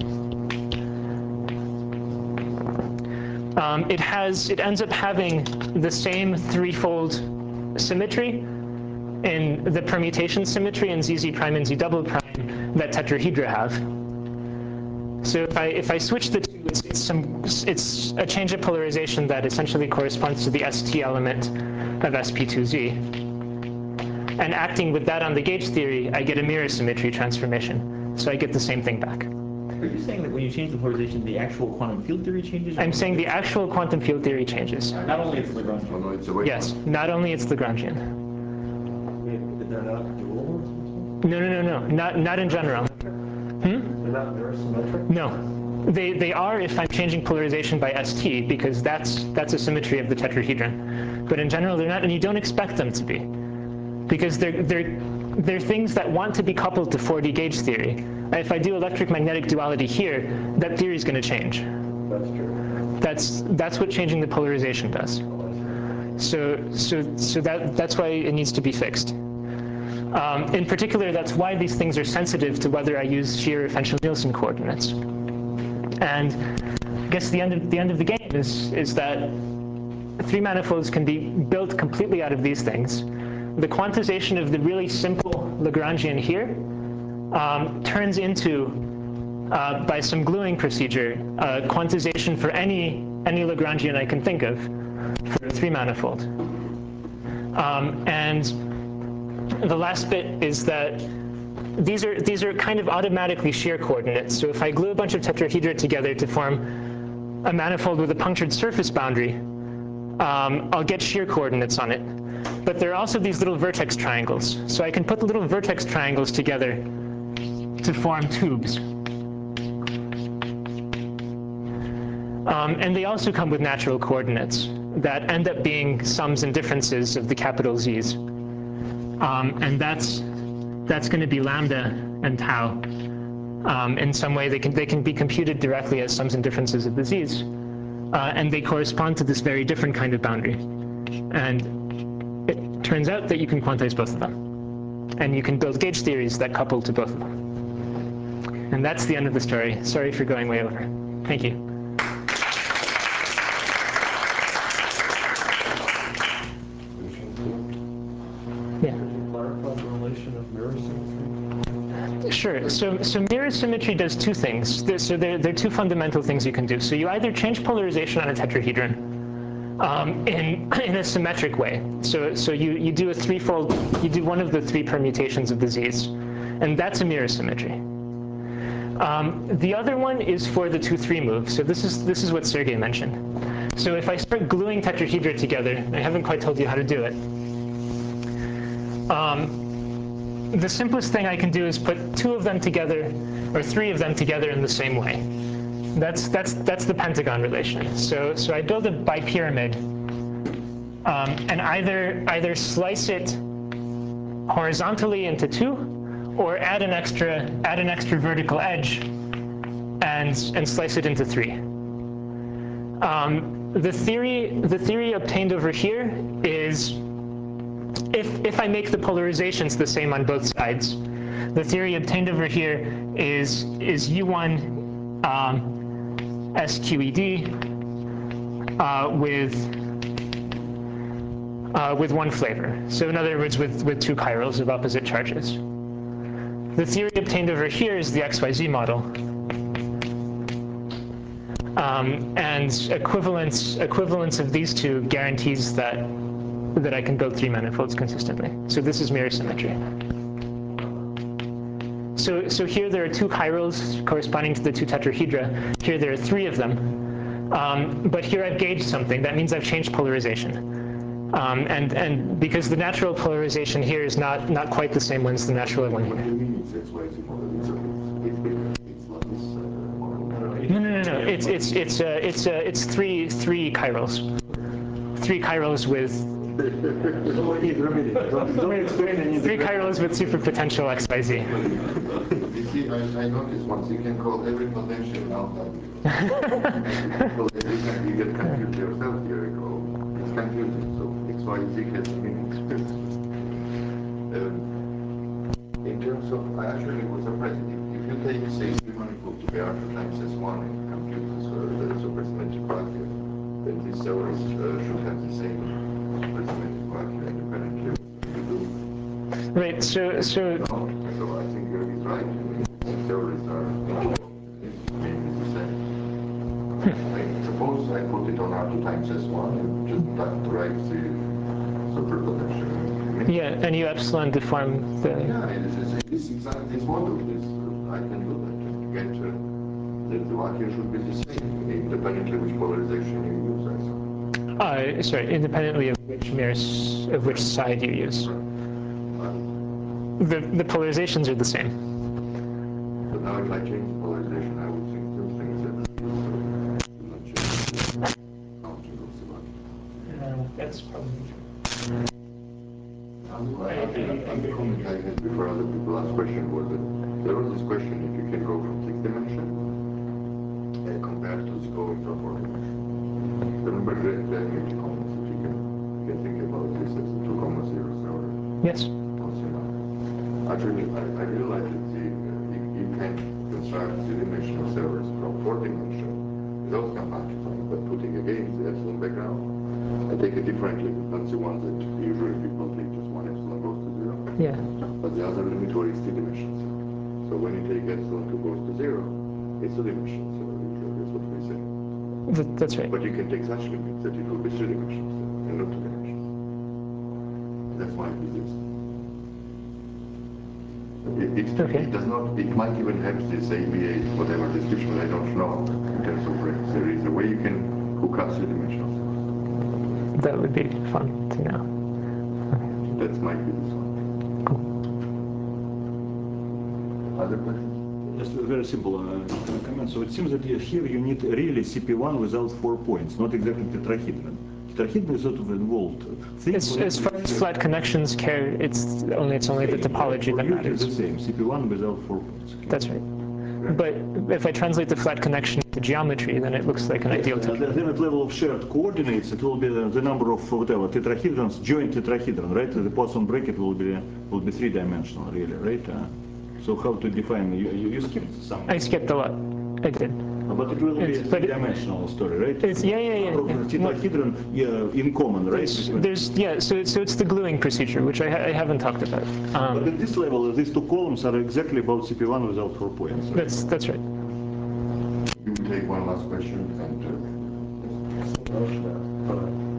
Um, it has it ends up having the same threefold symmetry in the permutation symmetry in Z Z prime and Z double prime that tetrahedra have. So if I if I switch the two, it's, it's some it's a change of polarization that essentially corresponds to the S T element of S P two Z. And acting with that on the gauge theory, I get a mirror symmetry transformation. So I get the same thing back. Are you saying that when you change the polarization, the actual quantum field theory changes? I'm saying the actual quantum field theory changes. Not only it's Oh Lagrangian. no, it's a wave. Yes, not only it's Lagrangian. They're not dual? No, no, no, no, not, not in general. Hmm? They're not mirror symmetric? No. They, they are if I'm changing polarization by S T, because that's, that's a symmetry of the tetrahedron. But in general, they're not, and you don't expect them to be. Because they're, they're, they're things that want to be coupled to four D gauge theory. If I do electric-magnetic duality here, that theory is going to change. That's true. That's, that's what changing the polarization does. So, so, so that, that's why it needs to be fixed. Um, in particular, that's why these things are sensitive to whether I use shear or Fenchel-Nielsen coordinates. And I guess the end of the end of the game is is that three manifolds can be built completely out of these things. The quantization of the really simple Lagrangian here um, turns into, uh, by some gluing procedure, uh, quantization for any any Lagrangian I can think of for a three manifold. Um, and the last bit is that these are these are kind of automatically shear coordinates. So if I glue a bunch of tetrahedra together to form a manifold with a punctured surface boundary, um, I'll get shear coordinates on it. But there are also these little vertex triangles. So I can put the little vertex triangles together to form tubes. Um, and they also come with natural coordinates that end up being sums and differences of the capital Z's. Um, and that's that's going to be lambda and tau. Um, in some way, they can they can be computed directly as sums and differences of the Z's, uh, and they correspond to this very different kind of boundary. And it turns out that you can quantize both of them, and you can build gauge theories that couple to both of them. And that's the end of the story. Sorry for going way over. Thank you. Yeah. Clarify the relation of mirror symmetry? Sure. So, so mirror symmetry does two things. There, so there, there are two fundamental things you can do. So you either change polarization on a tetrahedron, um, in, in a symmetric way. So, so you, you do a threefold, you do one of the three permutations of the z's, and that's a mirror symmetry. Um, the other one is for the two three move. So this is, this is what Sergey mentioned. So if I start gluing tetrahedra together, I haven't quite told you how to do it. Um, the simplest thing I can do is put two of them together, or three of them together in the same way. That's, that's, that's the pentagon relation. So, so I build a bipyramid, um, and either, either slice it horizontally into two, or add an extra, add an extra vertical edge and, and slice it into three. Um, the, theory, the theory obtained over here is if, if I make the polarizations the same on both sides, the theory obtained over here is, is U one um, S Q E D uh, with, uh, with one flavor. So in other words, with, with two chirals of opposite charges. The theory obtained over here is the X Y Z model. Um, and equivalence, equivalence of these two guarantees that, that I can build three manifolds consistently. So this is mirror symmetry. So, so here there are two chirals corresponding to the two tetrahedra. Here there are three of them. Um, but here I've gauged something. That means I've changed polarization. Um, and, and because the natural polarization here is not, not quite the same one as the natural one here. What do you mean it's X Y Z model? It's, it's, it's bigger. It's not this uh, model. No, no, no, no. It's, it's, it's, uh, it's, uh, it's three, three chirals. Three chirals with... Three chirals with superpotential X Y Z. You see, I, I noticed once you can call every potential now every time you get confused yourself here, you go, it's confusing. So X Y Z has a meaning. um, in terms of, I actually was surprised. If, if you take, say, three manifold to be R two times S one and compute this, uh, the supersymmetric vacuum, then these cells uh, should have the same supersymmetric vacuum independently. Right, so... so no, so I think you're right. Theories are maybe the same. I suppose I put it on R two times S one and just write the superpotential. Yeah, and you epsilon deform the... Yeah, it is this exact this model. This uh, I can do that just to get uh, the, the vacuum should be the same, independently which polarization you use. I Uh, sorry, independently of which mirrors, of which side you use. The, the polarizations are the same. But now if I change the polarization, I would think two things that uh, not change the Uh, that's probably true. I think the comment I had before other people asked question was that there was this question if you can go from six dimension uh, compared to going to four dimension. Remember Greg made the comments if you can, can think about this as a two comma zero or Yes. Actually, I, I realized that the, uh, you, you can construct three-dimensional servers from four dimension without compactifying, but putting again the epsilon background. I take it differently, not the one that usually people take just one epsilon goes to zero. Yeah. But the other limitory is three dimensions. So when you take epsilon two goes to zero, it's two dimensions. So usually that's what we say. Th that's right. But you can take such limits that it will be three dimensions and not two dimensions. That's why it is. It, it, okay. it does not, it might even have this A B A, whatever description, I don't know, in terms of rings. There is a way you can hook up three dimensions. That would be fun to know. Okay. That might be this one. Cool. Other questions? Just a very simple uh, comment. So it seems that here you need really C P one without four points, not exactly tetrahedron. Tetrahedron is sort of involved. It's, as far as flat connections care, it's only it's only the topology that matters. It's the same, C P one without four points. That's right. But if I translate the flat connection to geometry, then it looks like an yes, ideal uh, tetrahedron. then at level of shared coordinates, it will be the, the number of whatever tetrahedrons, joint tetrahedron, right? The Poisson bracket will be will be three-dimensional, really, right? Uh, so how to define? You, you, you skipped some. I skipped a lot. I did. But it will be It's, a but three-dimensional story, right? It's, yeah, yeah, yeah. yeah. Tetrahedron yeah, in common, right? There's, there's, yeah, so, so it's the gluing procedure, which I, ha I haven't talked about. Um, but at this level, these two columns are exactly about C P one without four points. Right? That's, that's right. You will take one last question and uh,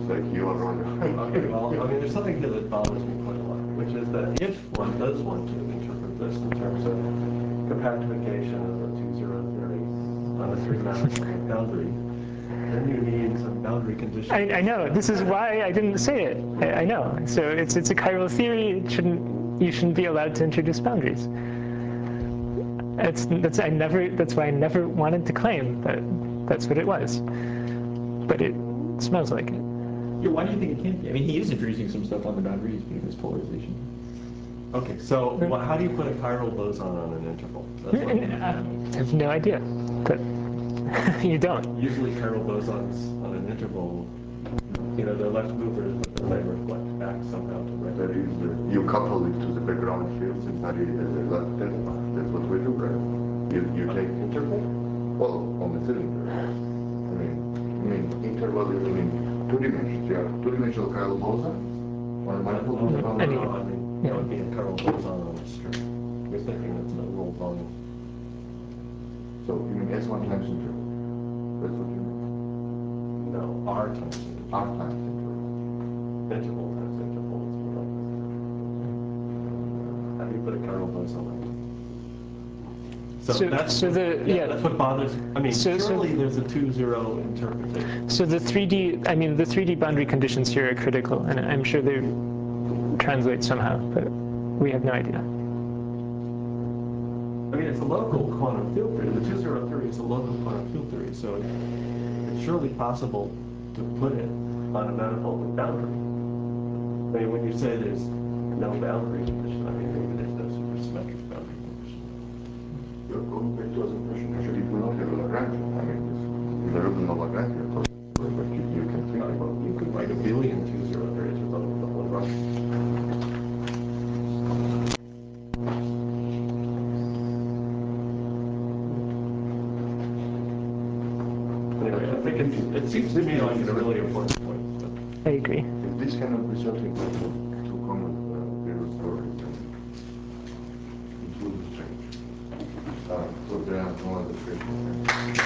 looks like you are on. Okay, well, I mean, there's something here that bothers me quite a lot, which is that if one does want to interpret this in terms of compactification of the two-zero theory on a three-dimensional boundary, then you need some boundary conditions. I, I know. This is why I didn't say it. I, I know. So it's it's a chiral theory. It shouldn't you shouldn't be allowed to introduce boundaries. That's that's I never. That's why I never wanted to claim that that's what it was. But it smells like it. Yeah, why do you think it can't be? I mean, he is introducing some stuff on the boundaries because this polarization. Okay, so wha- how do you put a chiral boson on an interval? That's what- I have no idea. But you don't. Usually chiral bosons on an interval, you know, they're left movers, but then they reflect back somehow to right. That is, uh, you couple it to the background fields and carry it as a left tensor. That's what we do, right? You, you take interval, well, on the cylinder. I mean, I mean, interval, you mean two dimensions, yeah. Two-dimensional chiral boson on a manifold. No, with no, bound- no, Any- no, I mean, that would be a chiral boson on a string. You're thinking it's a roll volume. So you mean S one times interval? That's what you mean? No, R times interval. R times interval. Interval times interval is more like this. How do you put a chiral boson on? So, So- that's so the- yeah. that's what bothers. I mean, So- so- surely there's a two-zero interpretation. So the three D, I mean, the three D boundary conditions here are critical, and I'm sure they translate somehow, but we have no idea. I mean, it's a local quantum field theory. The two-zero theory is a local quantum field theory, so it, it's surely possible to put it on a manifold with boundary. I mean, when you say there's no boundary condition, I mean, maybe there's no supersymmetric boundary condition. You're going back to the question, actually, it will not have a Lagrange. I mean, it's, there is no Lagrange at all. But you, you can think about it. You could write a billion two-zero theories with the whole run. Anyway, I think it's, it seems to me like it's a really important point. But I agree. If this cannot be something like a two common uh, zero story, then it will be strange. Uh, so there are no other questions.